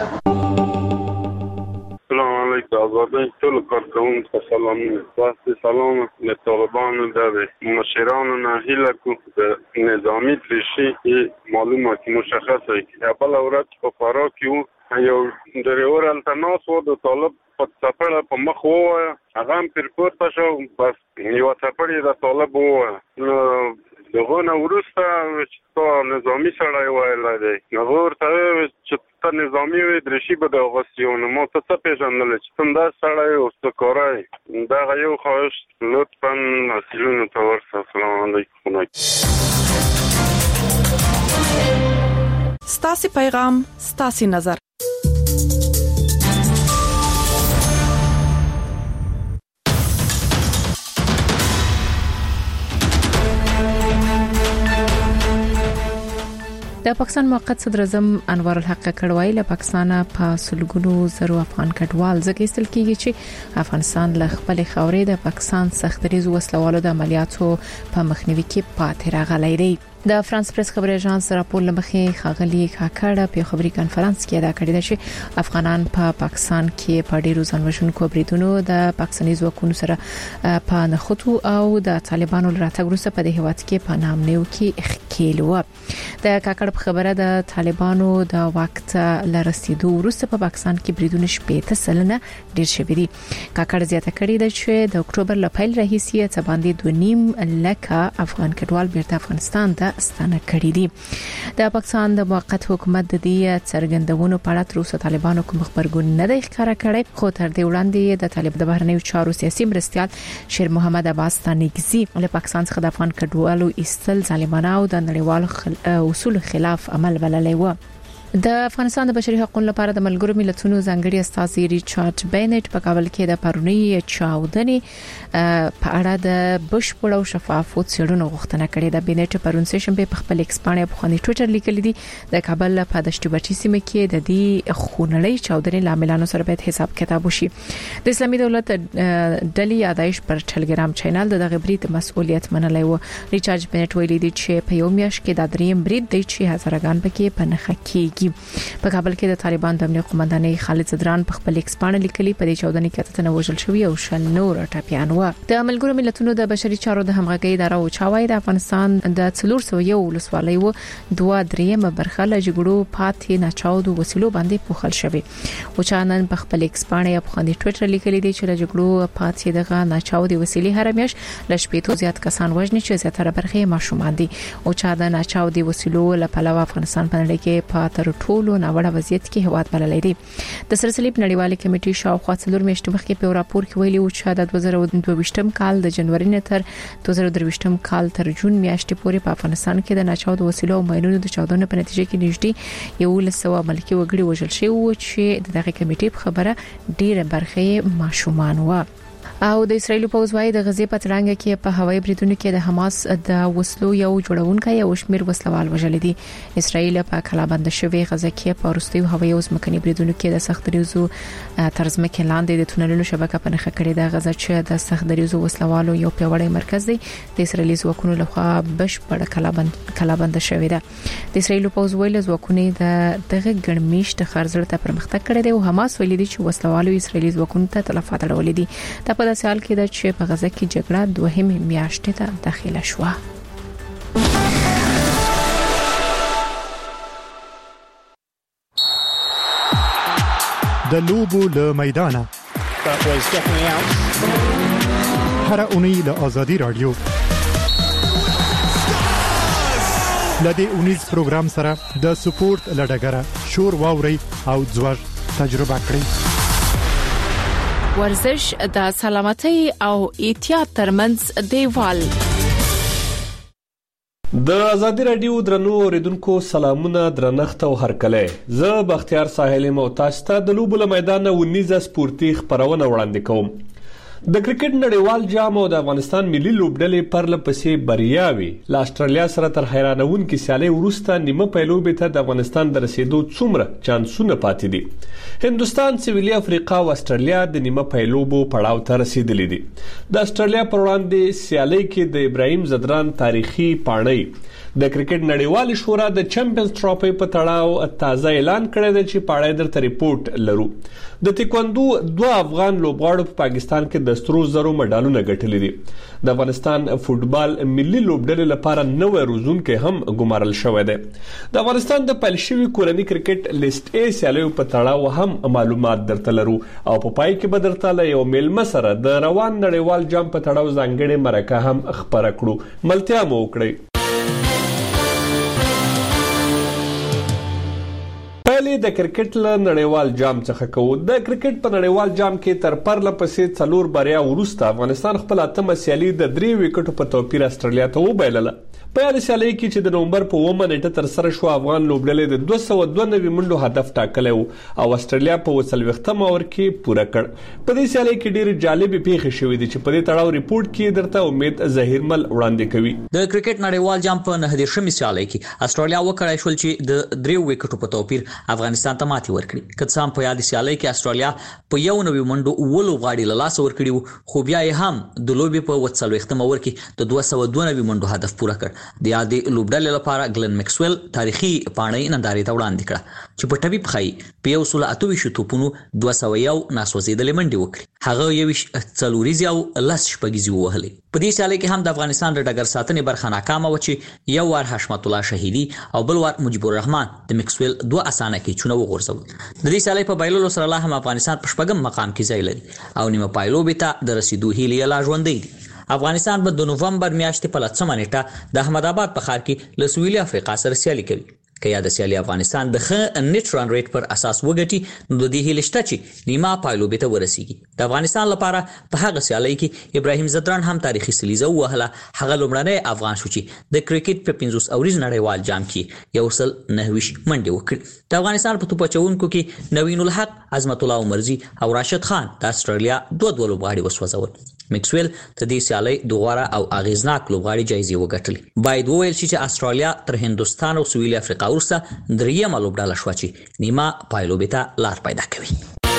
السلام علیکم. آزادۍ ټولو کارکوونکو سلامونه. واسطې سلام له طالبانو د مشرانو نه هیله کوو د نظامي دریشي معلومه کې مشخصه وي. بله ورځ په فراه کې وو یو ډریور التناس و د طالب په څپړه په مخ ووایه هغه هم پرې پورته شو بس یوه څپړ یې د طالب ووایه نو دغه نه وروسته چې تا نظامي سړی ویلی دی هغه ورته وویل چې ته نظامي وې درشي به د اغوستي نو ما ته څه پېژندلی چې ته همداسې سړی او څه کاری دغه یو خواهش لطفا مسؤلینو ته ورسه السلام علیکم ستاسې پیغام ستاسې نظر د پاکستان موقت صدر اعظم انوار الحق کډوای له پاکستانه په سلګونو زرو افغان کډوال ځکه استل کیږي چې افغانستان له خپل خاورې د پاکستان سختریز وسلوالو د عملیاتو په مخنیوي کې پاتې راغلی دی د فرانس پریس خبري اژانس راپور لمخې خاغلی کاکړه په خبري کانفرنس کې ادا کړی دی چې افغانان په پاکستان کې په ډیرو ځانوژونکو بریدونو د پاکستاني ځواکونو سره په نخټو او د طالبانو راتګ وروسته په دې هیواد کې په نامنیو کې اخکیلو د کاکړ په خبره د طالبانو د وخت لرسیدو وروسته په پاکستان کې بریدونه شپېته سلنه ډیر شوي دي کاکړ زیاته کړی دی چې د اکتوبر ل پیل راهیسې څه باندې 2.5 لکه افغان کډوال بیرته افغانستان ته ستنه کړی دي د پاکستان د موقت حکومت د دې څرګندونو په اړه تر اوسه طالبانو کوم خبرګون نه دی ښکاره کړی خو تر دې وړاندې د طالب د بهرنیو چارو سیاسي مرستيال شیر محمد عباس تانیګزي له پاکستان څخه د افغان کډوالو ایستل ظالمانه او د نړیوالو اصول خلاف عمل بللی و د افغانستان د بشري حقوقو لپاره د ملګرو ملتونو ځانګړي استازي ریچارډ بینټ په کابل کې د پرونی چاودنې په اړه د بشپړ او شفاف څېړنو غوښتنه کړې ده بینټ پرون سشنبه په خپل ایکس باندې په خوني ټوئیټر لیکلي دي د کابل په دشت بټي سیمه کې د دې خونړۍ چاودنې لاملانو سره باید حساب کتاب وشي د اسلامي دولت ډلې یادایش پر ټلګرام چینل دغه برید مسؤلیت منلای و ریچارډ بینټ ویلي دي چې په یو میاشت کې د دریم برید دی چې هزارګان پکې په نخښه کې په کابل کې د طالبان د امنیت قومندانۍ خالد زدران په خپل ایکس باندې لیکلي په دې چاودنې کې اتنه وژل شوی او شل نور ټاپیان و د ملګرو ملتونو د بشري چارو د همغږي اداره او چاوي د افغانستان د 401 ولسوالۍ و 2.3 برخه له جګړو پاتې ناچاودو وسیلو باندې پوښل شوی او چانن په خپل ایکس باندې په خندي ټوئیټر لیکلي دي چې د جګړو پاتې دغه ناچاودي وسیلې هر میاش ل شپېتو زیات کسان وژني چې زیاتره برخه ماشومان دي او چا د ناچاودي وسیلو له پلوه افغانستان په نړۍ کې په تر ټولو ناوړه وضعیت کې هواد بللی دی د سرسلیب نړیوالې کمیټې شاوخوا 4 میاشتې مخکې په راپور کې ویلي و چې د 2022م کال د جنوري نه تر 2023م کال تر جون میاشتې پورې په افغانستان کې د ناچاودو وسیلو او ماینونو د چاودنې په نتیجه کې نږدې 100 ملکی وګړي وژل شوي و چې دغه کمیټې په خبره ډیره برخه ماشومان و او د اسرایل پوځ وايي د غزې په ترانګ کې په هوایي بریدونو کې د حماس د وسلو یو جوړونکی او شمیر وسلوال وژل دي اسرایل په کلابند شوی غزه کې په وروستیو هوایي او ځمکني بریدونو کې د سختریزو ترزمکه لاندې د تونلونو شبکه په نخښه کړې ده غزه چې د سختریزو وسلوالو یو پیوړی مرکز دی د اسرایلی ځواکونو لخوا بشپړ کلابند شوی ده د اسرایل پوځ ویل ځواکونه دغه ګڼمیشت خرڅړه ته پرمختګ کړی دی او حماس ویلي دي چې وسلوالو اسرایلی ځواکونو ته تلفات اړولې دي په داسې حال کې چې په غزه کې جګړه دوهمه میاشتې ته داخله شوه د لوبو له میدانه هر اونۍ له آزادي رادیو لدې اونیز پروګرام سره د سپورت لډګره شور واوري او ځوړ تجربه کړئ ورزش د سلامتۍ او احتیاط ترمنځ دیوال د آزادي رادیو درنو اوریدونکو سلامونه درنښت او هرکله زه بختیار ساحل موتاج ته د لوبو له میدان ونیزه سپورتي خبرونه وړاندې کوم د کرکټ نړیوال جام او د افغانستان ملي لوبډلې پرله پسې بریاوي له استرالیا سره تر حیرانونکې سیالي وروسته نیمه پیلوبې ته د افغانستان د رسیدو څومره چانسونه پاتې دي هندستان سویلي افریقا او استرالیا د نیمه پیلوبو پړاو ته رسیدلي دي د استرالیا پر وړاندې سیالي کې د ابراهیم زدران تاریخي پاڼۍ د کرکټ نړیوال شورا د چمپیونز ټرافي په تړاو تازه اعلان کړی دی چې پاڼۍ درته ریپورت لرو د تکواندو دوه افغان لوبغاړو په پاکستان کې د د سترو زرو مډالونه ګټلي دي. د افغانستان فوتبال ملي لوبډلې لپاره نوې روزونکې هم ګمارل شوې ده. د افغانستان د پیل شوی کورنی کرکټ لیست A سیالیو په تړاو هم معلومات درته لرو او په پای کې به درته له یو میلمه سره د روان نړیوال جام په تړاو ځانګړې مرکه هم خبره کړو. ملتیا مو وکړئ. د کرکټ له نړیوال جام څخه کوو. د کرکټ په نړیوال جام کې تر پرله پسې 4 بریا وروسته افغانستان خپل اتمه سیالي د 3 وکټو په توپیر استرالیا ته وبایلله. په یاد سیالي کې چې د نومبر په 9 نیټه تر سره شو افغان لوبډلې د 292 منډو هدف ټاکلی وو او استرالیا په 40 اور کې پوره کړ. په دې سیالي کې ډېر جالب پیښې شوې دي چې په دې تړاو ریپورت کې درته امید ظهیرمل وړاندې کوي. د کرکټ نړیوال جام په 9 سیالي کې استرالیا وکړای شول چې د 3 وکټو په توپیر افغانستان ته ماتې ورکړي. کڅام په یاد سیالي کې استرالیا په 91 منډو ولو غاړي له لاس ورکړي خو بیا یې هم د لوبي په 40 اور کې د 292 منډو هدف پوره کړ. د یادې لوبډلې لپاره ګلن میکسویل تاریخي پاڼۍ نندارې ته وړاندې کړه چې په ټبي پخای په 128 توپونو 201 ناسوځېدلې منډې وکړي. هغه یو څلوريزي او لاس شپږيزي وهلې. په دې سیالي کې هم د افغانستان د ډګر ساتنې برخه ناکامه و چې یو وار حشمت الله شهیدی او بل وار مجيب الرحمن د میکسویل 2 اسانه کې چونه وغورځول. د دې سیالي په بایللو سره لا هم افغانستان په شپږم مقام کې ځای لري او نیمه پایلوبې ته د رسیدو هیله لا ژوندۍ دي. افغانستان به د نوومبر میاشتې په 9 نیټه د احمد آباد په ښار کې له سویلي افریقا سره سیالي کوي. که یا د سیالي افغانستان د ښه نیټ رن ریټ پر اساس وګټي نو د دې هیله شته چې نیمه پایلوبې ته ورسیږي. د افغانستان لپاره په هغه سیالي کې ابراهیم زدران هم تاریخي سلیزه وهله. هغه لومړنی افغان شو چې د کرکټ په 50 اوریز نړیوال جام کې 129 منډې وکړې. د افغانستان په توپ اچونکو کې نوین الحق، عظمت الله عمرزي او راشد خان د استرالیا 2 لوبغاړي وسوځول. میکسویل ته د سیالي د غوړه او اغیزناک لوبغاړي جایزې وګټلې. باید وویل شي چې استرالیا تر هندستان او سویلي افریقا وروسته درېیمه لوبډله شوه چې نیمه پایلوبې ته لار پیدا کوي.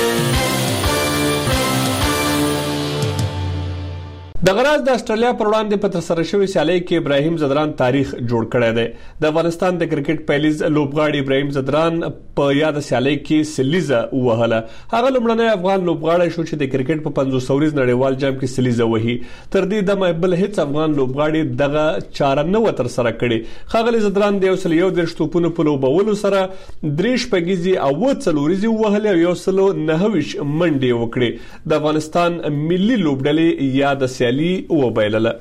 د غراز د استرالیا پر وړاندې په ترسره شوې سیالي کې ابراهیم زدران تاریخ جوړ کړی دی. د افغانستان د کرکټ پیلیز لوبغاړي ابراهیم زدران په یاد سیالي کې سلیزه وهله. هغه لومړنی افغان لوبغاړی شو چې د کرکټ په 50 اوریز نړیوال جام کې سلیزه وهي. تر دې دمه بل هیڅ افغان لوبغاړي دغه چاره نه ترسره کړي. ښاغلي زدران د 101 توپونو په لوبولو سره 3 شپږیزي او 4 څلوریزي وهلې او 129 منډې وکړې. د افغانستان ملي لوبډلې یاد سیالي وبایلله.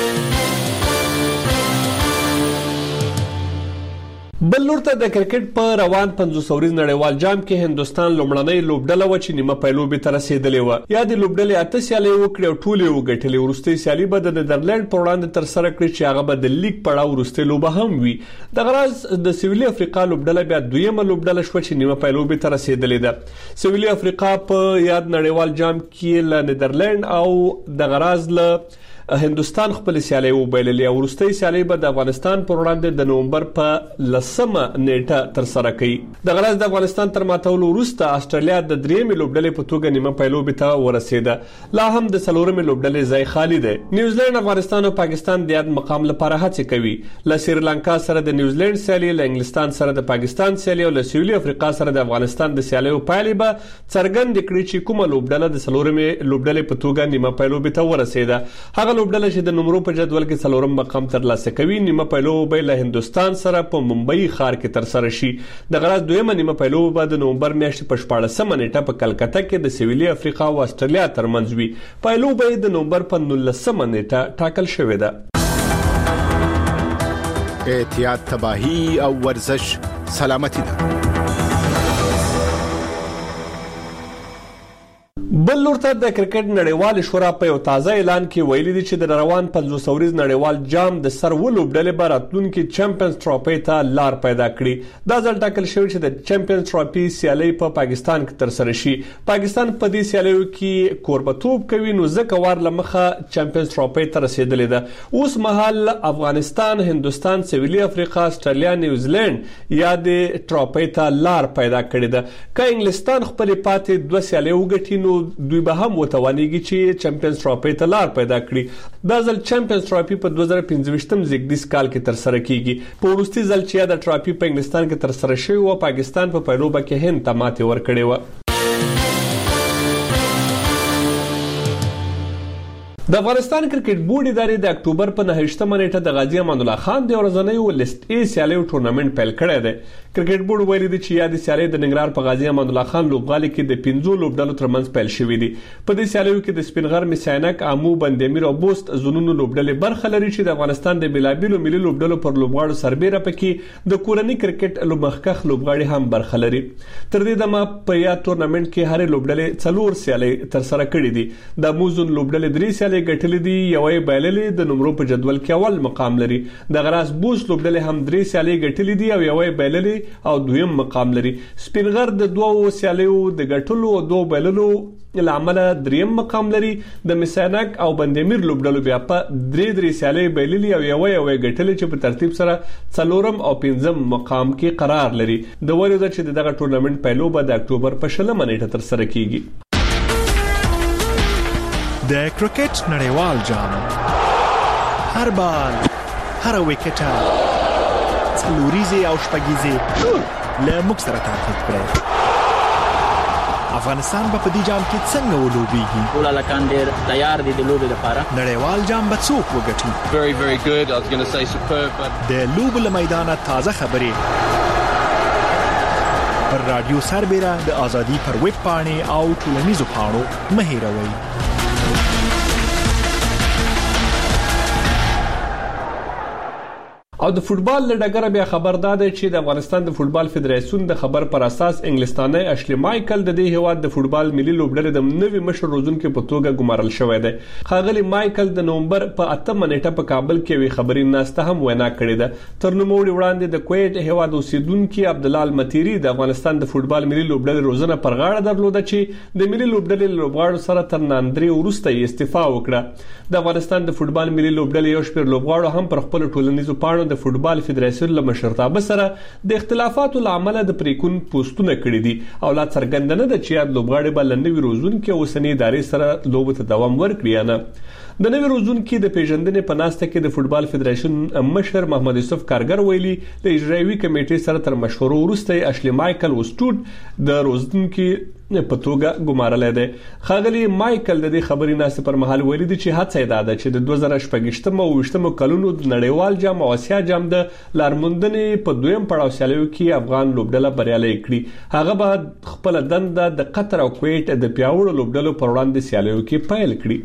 بل لور ته د کرکټ په روان 50 اوریز نړیوال جام کې هندستان لومړنۍ لوبډله و چې نیمه پایلوبې ته رسیدلې و. یا د لوبډلې 8 سیالي وکړې او ټولې وګټلې. وروستۍ سیالي به د نیدرلند پر وړاندې تر سره کړې چې هغه به د لیګ پړاو وروستۍ لوبه هم وي. د غراز د سویلي افریقا لوبډله بیا دویمه لوبډله شو چې نیمه پایلوبې ته رسیدلې ده. سویلي افریقا په یاد نړیوال جام کې له نیدرلند او د غراز له هندستان خپل سیالي وبایللې. ورستۍ سیالي به د افغانستان پر وړاندې د نومبر په 10 نیټه تر سره کړي. د غراز د افغانستان تر ماتولو وروسته استرالیا د درېمې لوبډلې په توګه نیمه پایلوبې ته ورسېده. لا هم د څلورمې لوبډلې ځای خالی دی. نیوزیلند، افغانستان او پاکستان د یاد مقام لپاره هڅې کوي. له سریلانکا سره د نیوزیلند سیالي، له انګلستان سره د پاکستان سیالي او له سویلي افریقا سره د افغانستان د سیالیو پایلې به څرګند کړي چې کومه لوبډله د څلورمې لوبډلې په توګه نیمه پایلوبې ته ورسېده. هغه لوبډله چې د نمرو په جدول کې څلورم مقام ترلاسه کوي نیمه پایلوبې له هندستان سره په ممبئی ښار کې تر سره شي. د غراز دویمه نیمه پایلوبه د نومبر میاشتې په 14 نیټه په کلکته کې د سویلي افریقا او استرالیا ترمنځ وي. پایلوبه د نومبر په 19 نیټه ټاکل شوې ده. احتیاط، تباہی او ورزش سلامتی ده. بل لور ته د کرکټ نړیوال شورا په یو تازه اعلان کې ویلي دي چې د روان 50 اوریز نړیوال جام د سرو لوبډلې به راتلونکي چمپیونز ټرافي ته لار پیدا کړي. دا ځل ټاکل شوی چې د چمپیونز ټرافي سیالي په پاکستان کې تر سره شي. پاکستان په دې سیالیو کې کوربتوب کوي نو ځکه وار لمخه چمپیونز ټرافي ته رسیدلې ده. اوس مهال افغانستان، هندستان، سویلي افریقا، استرالیا، نیوزیلند یا د ټرافي ته لار پیدا کړې ده. که انګلستان خپل پاتې 2 سیالي وګټي نو دوی به هم وتوانیږي چې چمپیونز ټرافي ته لار پیدا کړي. دا ځل چمپیونز ټرافي په 2015 زیږدیز کال کې تر سره کیږي. په وروستي ځل چې دا ټرافي په انګلستان کې تر سره شوی و، پاکستان په پایلوبه کې هند ته ماتې ورکړې و. د افغانستان کرکټ بورډ ادارې د اکتوبر په 9مه نیټه د غازی امان الله خان د ورځنیو لیست ای سیالیو ټورنمنت پیل کړی دی. کرکټ بورډ ویلي دی چې یاد سیالي د ننګرهار په غازی امان الله خان لوبغالي کې د 15 لوبډلو ترمنځ پیل شوې دي. په دې سیالیو کې د سپینغر مساینک امو بندمیر او بوست زونونو لوبډلې برخه لري چې د افغانستان د بلابلو ملي لوبډلو پر لوبغاړو سربېره پکې د کورنۍ کرکټ لوبمخکخ لوبغاړي هم برخه لري. تر دې دمه په یا ټورنمنت کې هر لوبډلې 4 سیالي تر سره کړې دي. د موزون لوبډلې 3 سیالي ګټلې دي، یوې بایللې د نمبرو په جدول کې اول مقام لري. د غراس بوس لوبډلې هم 3 سیالي ګټلې دي او یوې بایللې او دویم مقام لري. سپینغر د 2 سیالیو د ګټلو او 2 بایللو لامل دریم مقام لري. د مساینک او بندمیر لوبډلو بیا په 3 سیالي بایللې او یوې ګټلې چې په ترتیب سره 4 او 5 مقام کې قرار لري. د وریو د چې دغه ټورنمنت پیلو به د اکتوبر په 16 نیټه تر سره کیږي. د کرکټ نړیوال جام هر بال هر وکټه څلوريزي او شپږيزي له موږ سره تعقیب کړئ. افغانستان په دې جام کې څنګه ولوبېږي؟ ټول لکان ډېر تیار دي د لوبې لپاره. نړیوال جام به څوک وګټي؟ Very very good. I was going to say superb but د لوبو له میدانه تازه خبرې پر رادیو سربېره د ازادي پر ویب پاڼې او ټولنیزو پاڼو مه هېروئ. او د فوتبال لډګر بیا خبردار دی چې د افغانستان د فوتبال فدراسیون د خبر پر اساس انګلستاني اشلی مایکل د دې هواد د فوتبال ملي لوبډلې د نوې مشر روزونکو په توګه ګمارل شوې ده. خاغلی مایکل د نومبر په 8 نیټه په کابل کې وی خبري ناسته هم وینا کړې ده. تر نوموړي وړاندې د کویت هواد اوسیدونکو عبدالله المتيري د افغانستان د فوتبال ملي لوبډلې روزنه پر غاړه درلوده چې د ملي لوبډلې لوبغاړو سره تر ناندري ورسته استعفا وکړه. د افغانستان د فوتبال ملي لوبډلې یو شمېر لوبغاړو هم پر خپل ټولنیزو پاڼو د فوتبال فدراسیون له مشرتابه سره د اختلافاتو لامل د پریکون پوسټونه کړی دي او لا څرګند نه ده چې یاد لوبغاړي بل نوې روزونکو اوسنۍ ادارې سره لوب ته دوام ورکړي یا نه. د نوې روزونکو د پیژندنې په ناسته کې د فوتبال فدراسیون مشر محمد یوسف کارګر ویلي د اجرایوي کمیټې سره تر مشورو وروسته اشلی مایکل وسټوډ د روزونکو په توګه ګمارل دی. خاغلی مایکل د دې خبري ناسته پر مهال ویلي دی چې هڅه ده چې د 2018 او 20 کلونو د نړیوال جام او اسیا جام د لارموندنې په دویم پړاو سیالیو کې افغان لوبډله بریالي کړي. هغه به خپل دنده د قطر او کویت د پیاوړو لوبډلو پر وړاندې سیالیو کې پیل کړي.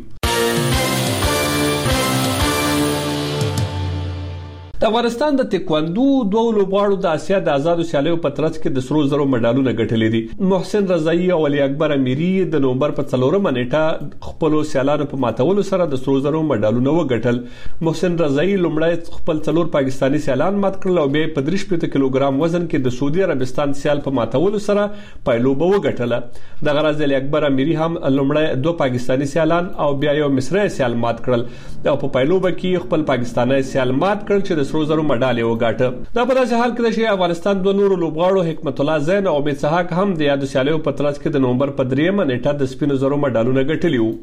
د افغانستان د تکواندو 2 لوبغاړو د اسیا د آزادو سیالیو په ترڅ کې د سرو زرو مډالونه ګټلې دي. محسن رضایی او علي اکبر امیری د نومبر په 4 نیټه خپل سیالانو په ماتولو سره د سرو زرو مډالونه وګټل. محسن رضایی لومړی خپل 4 پاکستانی سیالان مات کړل او بیا په 3 کیلوګرام وزن کې د سعودي عربستان سیال په ماتولو سره پایلوبه وګټله. د غراز علي اکبر امیری هم لومړی 2 پاکستانی سیالان او بیا یو مصری سیال مات کړل او په پایلوبه کې خپل پاکستانی سیال مات کړل چې سرو زرو مډال وګاټه. دا په داسې حال کې چې افغانستان 2 نورو لوبغاړو حکمت الله زین او امید سحاق هم د یادو سیالیو په ترڅ کې د نومبر په 3 نیټه د سپینو زرو مډالونه ګټلي وو.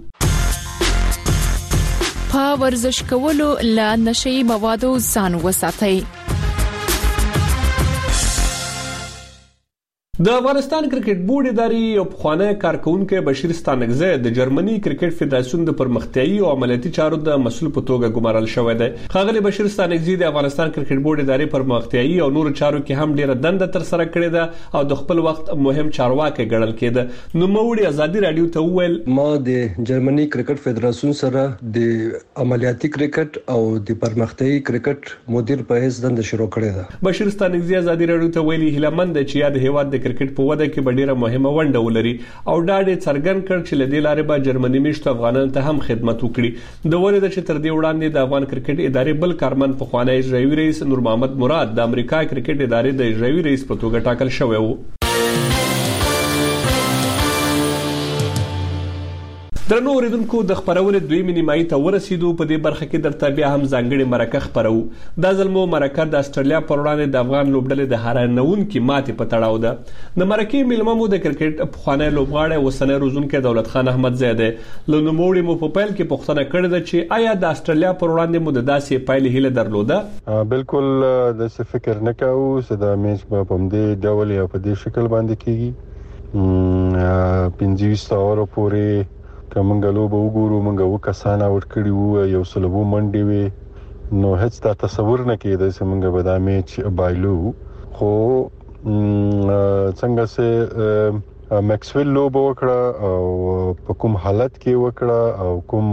په ورزش کولو له نشي موادو ځان وساتئ. د افغانستان کرکټ بورډ ادارې یو پخوانی کارکونکو بشیر ستانکزی د جرمني کرکټ فدراسیون د پرمختیايي او عملیاتي چارو د مسؤل په توګه ګمارل شوی دی. خاغلی بشیر ستانکزی د افغانستان کرکټ بورډ ادارې پرمختیايي او نور چارو کې هم ډیره دنده تر سره کړې ده او د خپل وخت مهم چارواکي ګڼل کېده. نو موړي ازادي رادیو ته وویل ما د جرمني کرکټ فدراسیون سره د عملیاتي کرکټ او د پرمختیايي کرکټ مدیر په حیث دنده شروع کړې ده. بشیر ستانکزی ازادي رادیو ته ویلي هیلمند چې یاد هیواد د کرکټ په وده کې ډیره مهمه ونډه ولري او ډاډ څرګند کړ چې لدې لارې به جرمني میشتو افغانانو ته هم خدمت وکړي. د ورې د چې تر دې وړاندې د افغان کرکټ ادارې بل کارمن په خوانی اجرایي رئیس نور محمد مراد د امریکا کرکټ ادارې د اجرایي رئیس په توګه ټاکل شوی وو. درنو اوریدونکو د خبرونه دوی نیمایي ته ورسېدو. په دې برخه کې درته بیا هم ځانګړي مرکه خبرو. دا ځلمو مرکه د استرالیا پر وړاندې د افغان لوبډلې د هرانونکو ماتې په تړاو ده. د مرکه میلمه د کرکټ پخوانی لوبغاړی وسنه روزونکو دولت خان احمد زیاده له نوموړي مو په پیل کې پوښتنه کړې ده چې آیا د استرالیا پر وړاندې مو د داسې پایلې هیله درلوده؟ بالکل د څه فکر نه کاوه چې د میچ په دې ډول یا په دې شکل باندې کیږي. 25 اورو پورې کومه لوبه وګورو موږ وکسانه ورکړي وو یو سلبو منډي وي نو هیڅ تا تصور نه کېده چې موږ به دا میچ بایلو خو څنګه سه میکسویل لوبه وکړه او په کوم حالت کې وکړه او کوم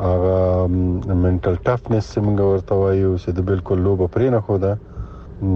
هغه منټل ټفنس څنګه ورته وایو چې د بالکل لوبه پرې نه خوده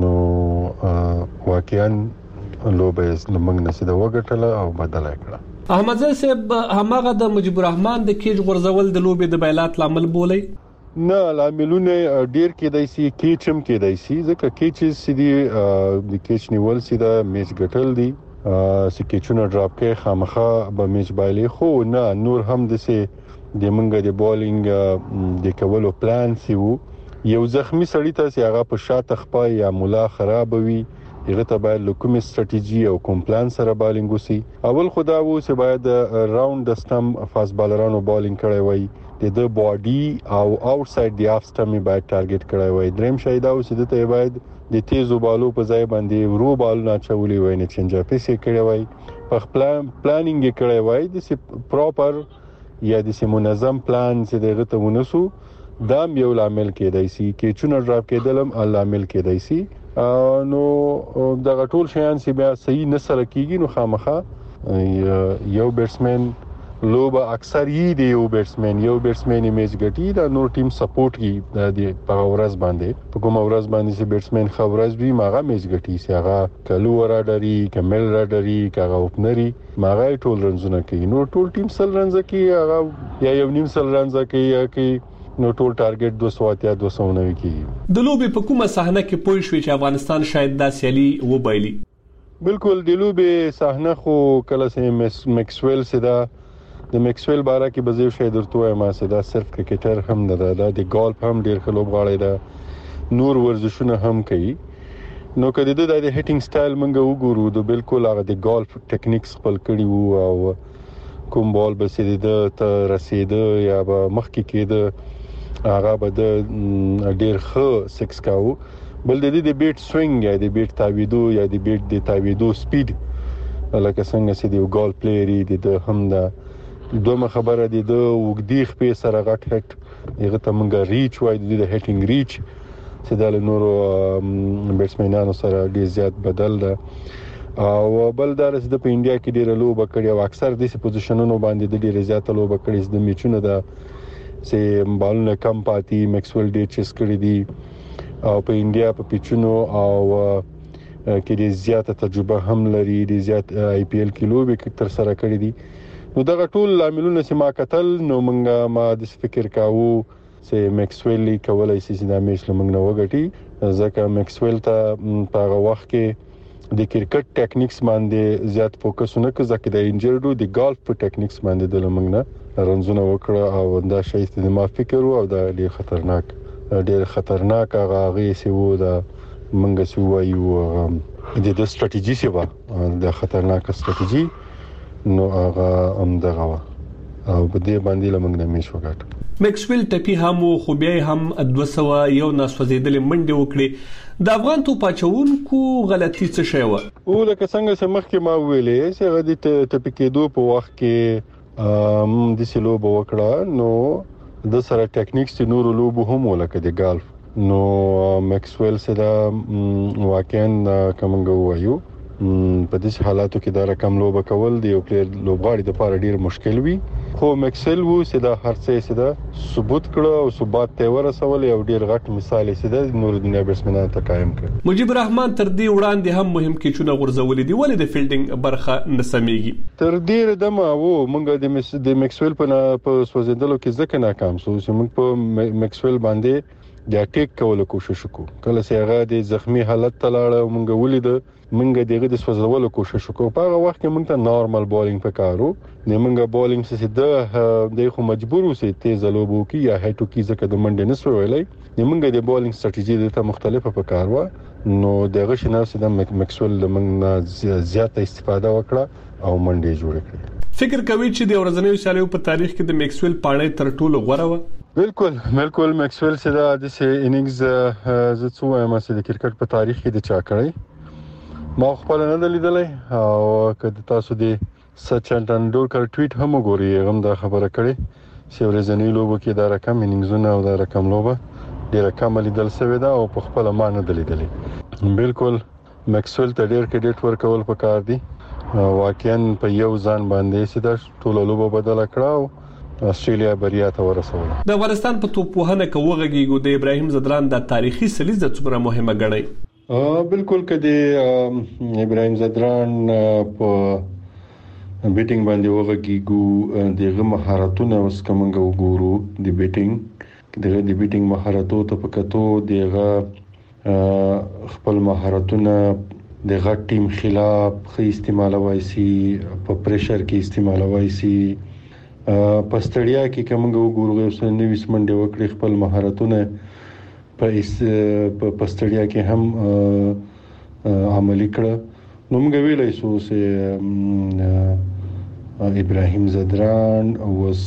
نو واقعا لوبه موږ نسي د وګټله او بدله کړه. احمد زاهد صاحب هماغه د مجيب الرحمن د کیج غرزول د لوبې د بایلات لامل بولي نه لاملونه ډیر کېدای شي کیچم کېدای شي ځکه کیچز سدي د کیچ نیول سي د میچ ګټل دي سکیچونه ډراپ کې خامخه به میچ بایلې خو نه نور هم د سي د منګه د بولینګ د کولو پلان سی وو یو زخمی سړی ته چې هغه په شاته خپای یا مولا خراب وي هغه ته باید کوم استراتیژي او کوم پلان سره بالینګ وسی اول خدا وو چې باید راوند د سټم فاست بالرانو بالینګ کړي وي د باډي او اوټساید دی اف سټم باید ټارګټ کړي وي دریم شای دا و چې ته باید د تیزو بالو په ځای باندې ورو بال نه چولې وای نه چنجا پیسې کړي وای په پلانینګ کړي وای د پراپر یا د منظم پلان چې دغه ته ونسو دا یو عامل کېدای شي کې چونه ډراپ کېدلم عامل کېدای شي نو دغه ټول شیان چې بیا صحیح نسره کیږي نو خامخه یو بیټسمن لوبه اکثر دی یو بیټسمن میچ ګټي دا نور ټیم سپورټ کی د په ورځ باندې په کوم ورځ باندې چې بیټسمن خبرز وی ماغه میچ ګټي چې هغه کلو راډري کمل راډري کاغه اوپنري ماغه ټول رنزونه کوي نو ټول ټیم سل رنز کوي هغه یا یو نیم سل رنز کوي نو ټول ټارګټ 200 کیږي د لوبې په کومه صحنه کې پوه شو چې افغانستان شاید دا سیالي وبایلي بالکل د لوبې صحنه خو کله سه میکسویل سدا د میکسویل بارا کې بزیو شای درته ما سدا صرف کرکټر هم نه ده د ګولف هم ډیر خلوب غاړي ده نور ورزشونه هم کوي نو کله د هټینګ سټایل منګه وګورو د بالکل هغه د ګولف ټیکنیکس خپل کړی وو او کوم بال به سید ته رسیده یا به مخکې کېده هغه به د ډیر ښه سکس کاو بل د دې بیټ سوینګ یا د بیټ تاویدو یا د بیټ د تاویدو سپید لکه څنګه چې دی ګول پلیری د هم دا دومره خبره دي د وګدي خپې سره غټ هټ هغه ته مونږه ریچ وای د هټینګ ریچ چې د نورو بیټسمنانو سره ډیر زیات بدل ده او بل دا چې د انډیا کې ډیر لوبه کړي او اکثر د پوزیشنونو باندې د ډیر زیات لوبه کړي د میچونو ده چې بالونه کم پاتې میکسویل ډیر چیس کړی دي او په انډیا په پیچونو او کې ډیر زیاته تجربه هم لري ډیر زیات آی پی ایل کې لوبې تر سره کړې دي نو دا ټول عاملونه چې ما قتل نو موږ ما د فکر کاوه چې میکسویل کولای شي چې دا میچ لمنګ نه وګټي ځکه میکسویل ته په هغه وخت کې د کرکټ ټیکنیکس باندې زیات فوکس نه کوي ځکه د انجرډو د ګولف په ټیکنیکس باندې د لمنګ نه رنزونه وکړه او دا شی چې ما فکر او دا ډیر خطرناک هغه سي وو دا منګه سي وایو د ستراتیژي سیوا د خطرناک ستراتیژي نو هغه هم دغه او په دې باندې لمنګ نه میش وکړ میکسویل ټپی هم خو بیا هم 200 یو ناسوځیدل منډه وکړي د افغان توپاچونکو غلطي څه شی و او لکه څنګه چې مخکې ما ویلې چې هغه د ټپی کېدو په وخت کې د سلوب وکړه نو د سره ټیکنیکس نور لوبو هم ولکه د ګالف نو میکسویل سره واقعا کومګو وایو په دې حالاتو کې دا رقم لوبه کول دی او پلیر لوبغاړي د لپاره ډیر مشکل وي خو میکسل وو چې دا هر څه چې دا ثبوت کړو او ثبات ته ورسول یو ډیر غټ مثال چې دا نور دنیا بیټسمنان ته قائم کړ مجيب الرحمن تر دې وړاندې هم مهم کې چونه غرزولې دی ولې د فیلډینګ برخه نسمېږي تر دې دمه وو موږ د میکسویل په سوځیدلو کې ځکه ناکام شو چې موږ په میکسویل باندې د ټیک کولو کوشش وکړو کله چې هغه د زخمی حالت ته لاړ موږ ولید موږ دغه د سوځولو کوشش وکړو په هغه وخت کې موږ ته نارمل بولینګ پکارو نه موږ بولینګ څه د خو مجبور اوسې تیز لوبو کې یا هټو کې ځکه د منډه نسو ویلای نه موږ د بولینګ ستراتیژي د مختلفه پکارو نو دغه شنه چې د میکسویل موږ زیاته استفاده وکړه او منډه جوړ کړه فکر کوي چې د ورځنیو سیالیو په تاریخ کې د میکسویل پاڼې تر ټولو غوره و بالکل میکسویل چې د اننګز زه څو وایم چې د کرکټ په تاریخ کې د چا کړی ما خپل نه لیدلې او کله تاسو د سچن ټندولکر ټویټ هم وګوري هم دا خبره کړي چې ورځنی لوبو کې دا رقم اننګزونه او دا رقم لوبه ډیره کم لیدل شوې ده او په خپل مان نه لیدلې. بالکل میکسویل ته ډیر کریډټ ورکول پکار دي. واقعا په یو ځان باندې چې دا ټول لوبه بدل کړو استرالیا بریا ته ورسول. د افغانستان په توپوهنه کې وغږیږي د ابراهیم زدران د تاریخي سلیز د څومره مهمه ګڼي؟ بالکل کدي ابراهیم زدران په بیټینګ باندې وغږیږي دغه مهارتونه اوس کومنګ وګورو د بیټینګ مهارتو ته پکاتو دغه خپل مهارتونه د غټ ټیم خلاف خې استعمالوي سي په پریشر کې استعمالوي سي په ستړیا کې کومګه وګورغه اوس نوې سمنډه وکړي خپل مهارتونه په ستړیا کې هم عملي کړ. نو موږ ویلای شو چې ابراهیم زدران اوس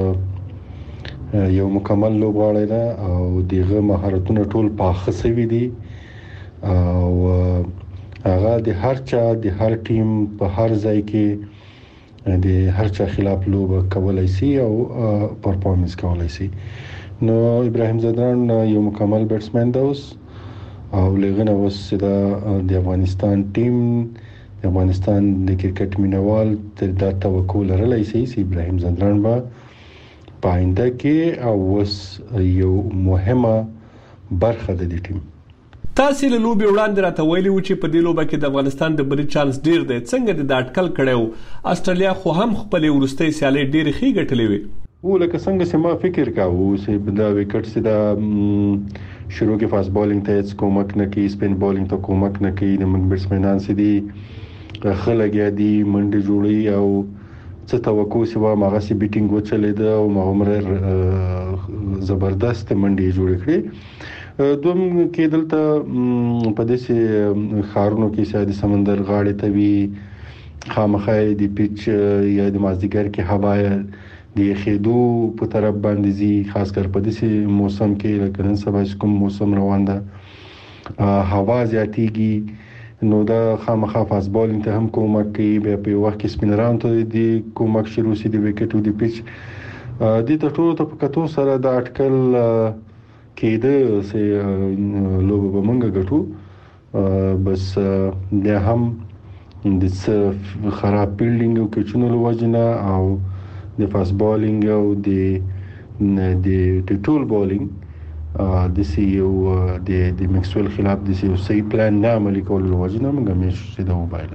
یو مکمل لوبغاړی دی او دغه مهارتونه ټول پاخه سوي دي او هغه د هر چا د هر ټیم په هر ځای کې د هر چا خلاف لوب کولای شي او پرفارمنس کولای شي. نو ابراهیم زدران یو مکمل بیټسمن دی او لغنه اوس د افغانستان ټیم د افغانستان د کرکټ مینوال تر دا توقع لرلای شي چې ابراهیم زدران به پاینده کې او اوس یو مهمه برخه د دې ټیم. تاسو له لوبي وړاندې راته ویلي و چې په دې لوبه کې د افغانستان د بری چانس ډیر دی. څنګه د اټکل کړو استرالیا خو هم خپل ورستۍ سیالي ډیر ښه ګټلې وي. ولکه څنګه چې ما فکر کاوه چې دا وکټ چې دا شروع کې فاست بولینګ ته هیڅ کومک نه کوي سپین بولینګ ته کومک نه کوي د موږ بیټسمنان سي دي خلګیا دي منډه جوړي او څه توقع سی و ماغه سي بیټینګ وچلې ده او مغمر زبردست منډه جوړ کړې. دوم کې دلته په دې خارونو کې ساده سمندر غاړې ته وی خامخای دی پیچ یا د مازدیګر کې هوا د خېدو په طرف باندې زی خاص کر په دې موسم کې لکه نن سبا کوم موسم روان ده هوا زیاتیږي نو دا خامخا فاست بولینګ ته هم کومک کوي بیا په وخت کې سپینران ته دی کومک شروع سي د وکټ او د پیچ د ټولو ته په کتو سره د اټکل کېده سه لوب به مونږ غټو بس د هم د خراب فیلډینګ او کچونو لوجنه او د فاست بولینګ او د ټول بولینګ د سی یو د میکسویل خلاف د سی یو صحیح پلان نه عملي کول لوجنه موږ مې د موبایل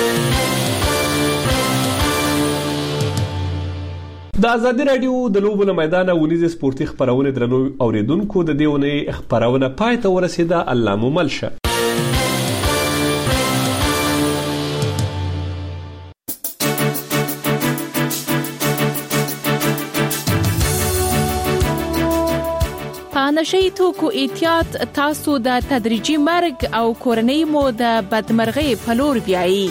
د ازادي رادیو د لوبو له میدان ونیز سپورتي خبرونه درنو اوریدونکو د دیونه خبرونه پای ته ورسیده. الله مو ملشه. نشئی توکو احتیاط تاسو د تدریجي مرګ او کورنۍ مو د بدمرغۍ په لور بیایي.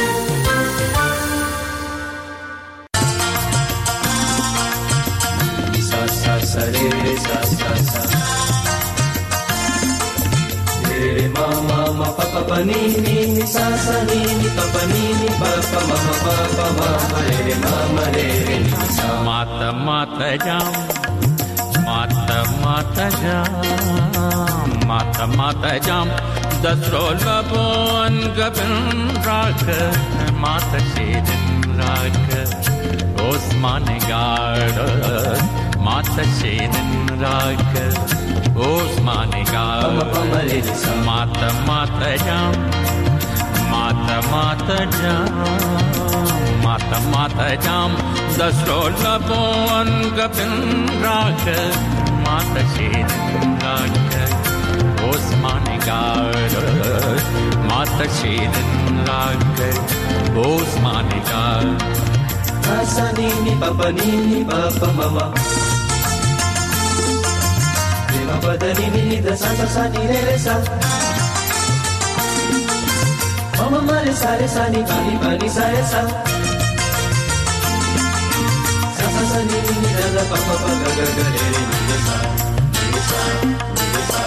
ماتا جام دسرو لبون گبن راک ماتا شیدن راک عثمان گارد ماتا شیدن راک عثمان گارد ماتا جام ماتا جام دسرو لبون گبن راک ماتا شیدن راک عثمان گارد ماتا شیدن راک عثمان گارد Pasanini papanini papa mama Prima padanini da santa sani re sa Mama mare sare sani pani pani sa sa Sasa sani ni da papa papa ga ga re ni sa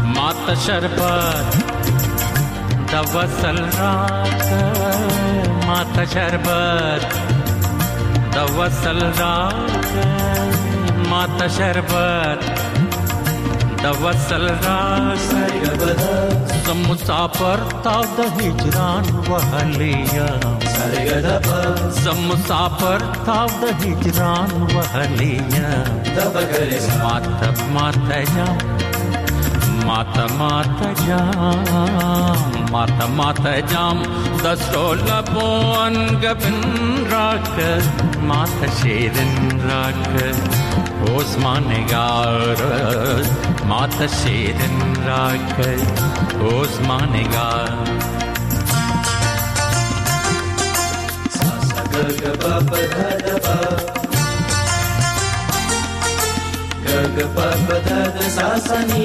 माता शरबत दवसल रात माता शरबत د وصل راکړه माता शरबत د وصل راکړه زم مسافر تا د هجران وهلیا زم مسافر تا د هجران وهلیا माता माता جام माता माता جام माता माता جام दसरो लबोन गबन राख माता शेरन राख ओस्माने गार माता शेरन राख ओस्माने गार सा ग ग प प ध ध प ग ग प प ध ध सा सा नी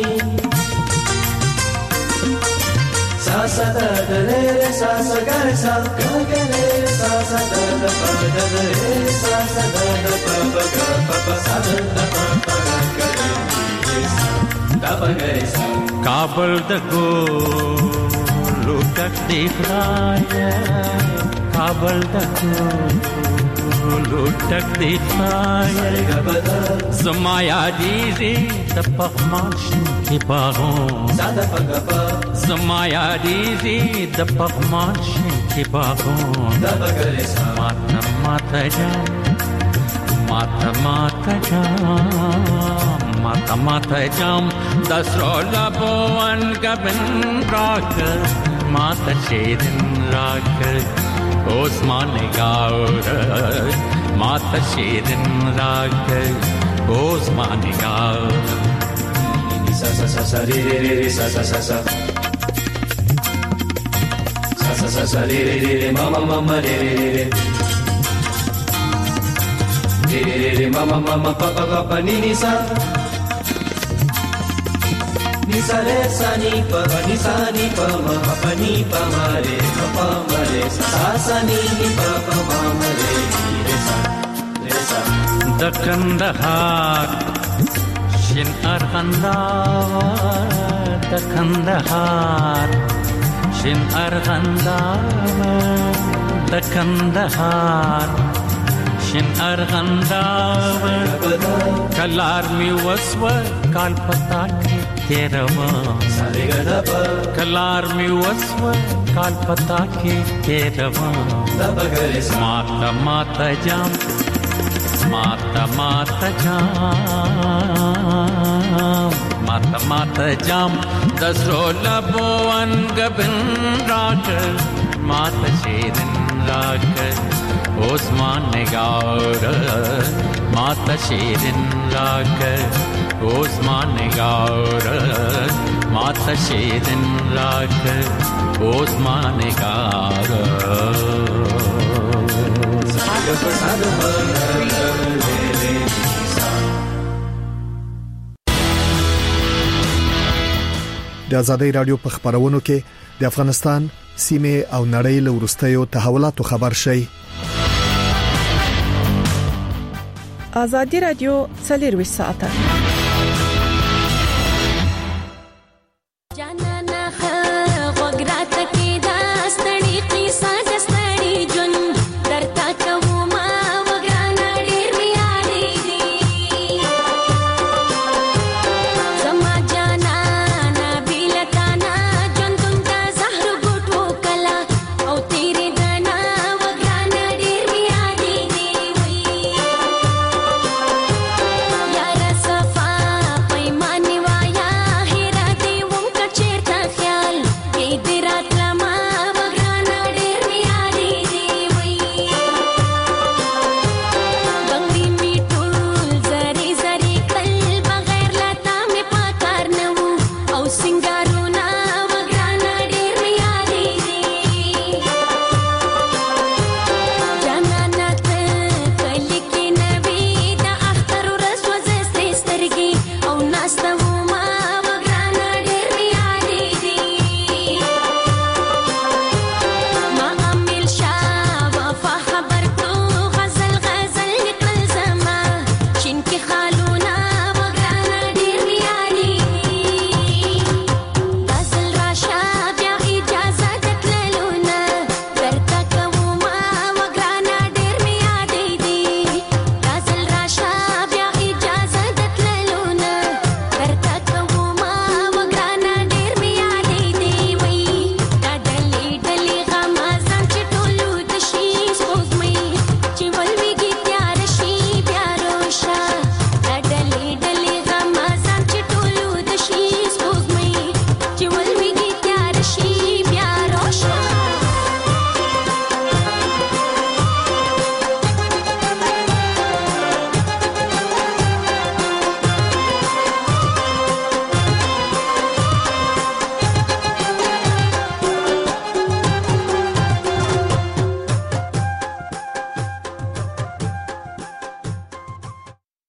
सा सा द द रे रे सा सा ग रे सा ग ग रे सा सा द द प द द रे सा सा द द प प ग प प सा द द प प ग रे सा द प ग रे सा काबल द गो लुटक दिखाया काबल द गो लुटक दिखाया समाया दीजी द पखमाश की बाहों समाया दीजी द पखमाश की बाहों माता माता जाम माता माता जाम माता माता जाम दसरो लबोन गबन राख माता शेरन राख ओस्माने गार माता शेरन राख ओस्माने गार सा सा सा सा रे रे रे रे सा सा सा सा सा सा सा सा रे रे रे रे मामा मामा रे रे रे रे रे रे रे रे मामा मामा पापा पापा नी नी सा नी सा रे सा नी पा नी सा नी पा मा पा नी पा मा रे पा मा रे सा सा नी नी पा पा मा मा रे रे सा दकंदहार शिन अरगंदावर दकंदहार शिन अरगंदावर दकंदहार शिन अरगंदावर कलार मी वस्व काल पता के तेरवा कलार मी वस्व काल पता के तेरवा माता माता जाम माता माता जाम माता माता जाम दसरो लबोन गबन राख माता शेरन राख ओस्माने गार माता शेरन राख ओस्माने गार माता शेरन राख ओस्माने गार د آزادۍ رادیو په خبرونو کې د افغانستان سیمه او نړۍ له ورستیو تحولاتو خبر شي آزادۍ رادیو 24 ساعته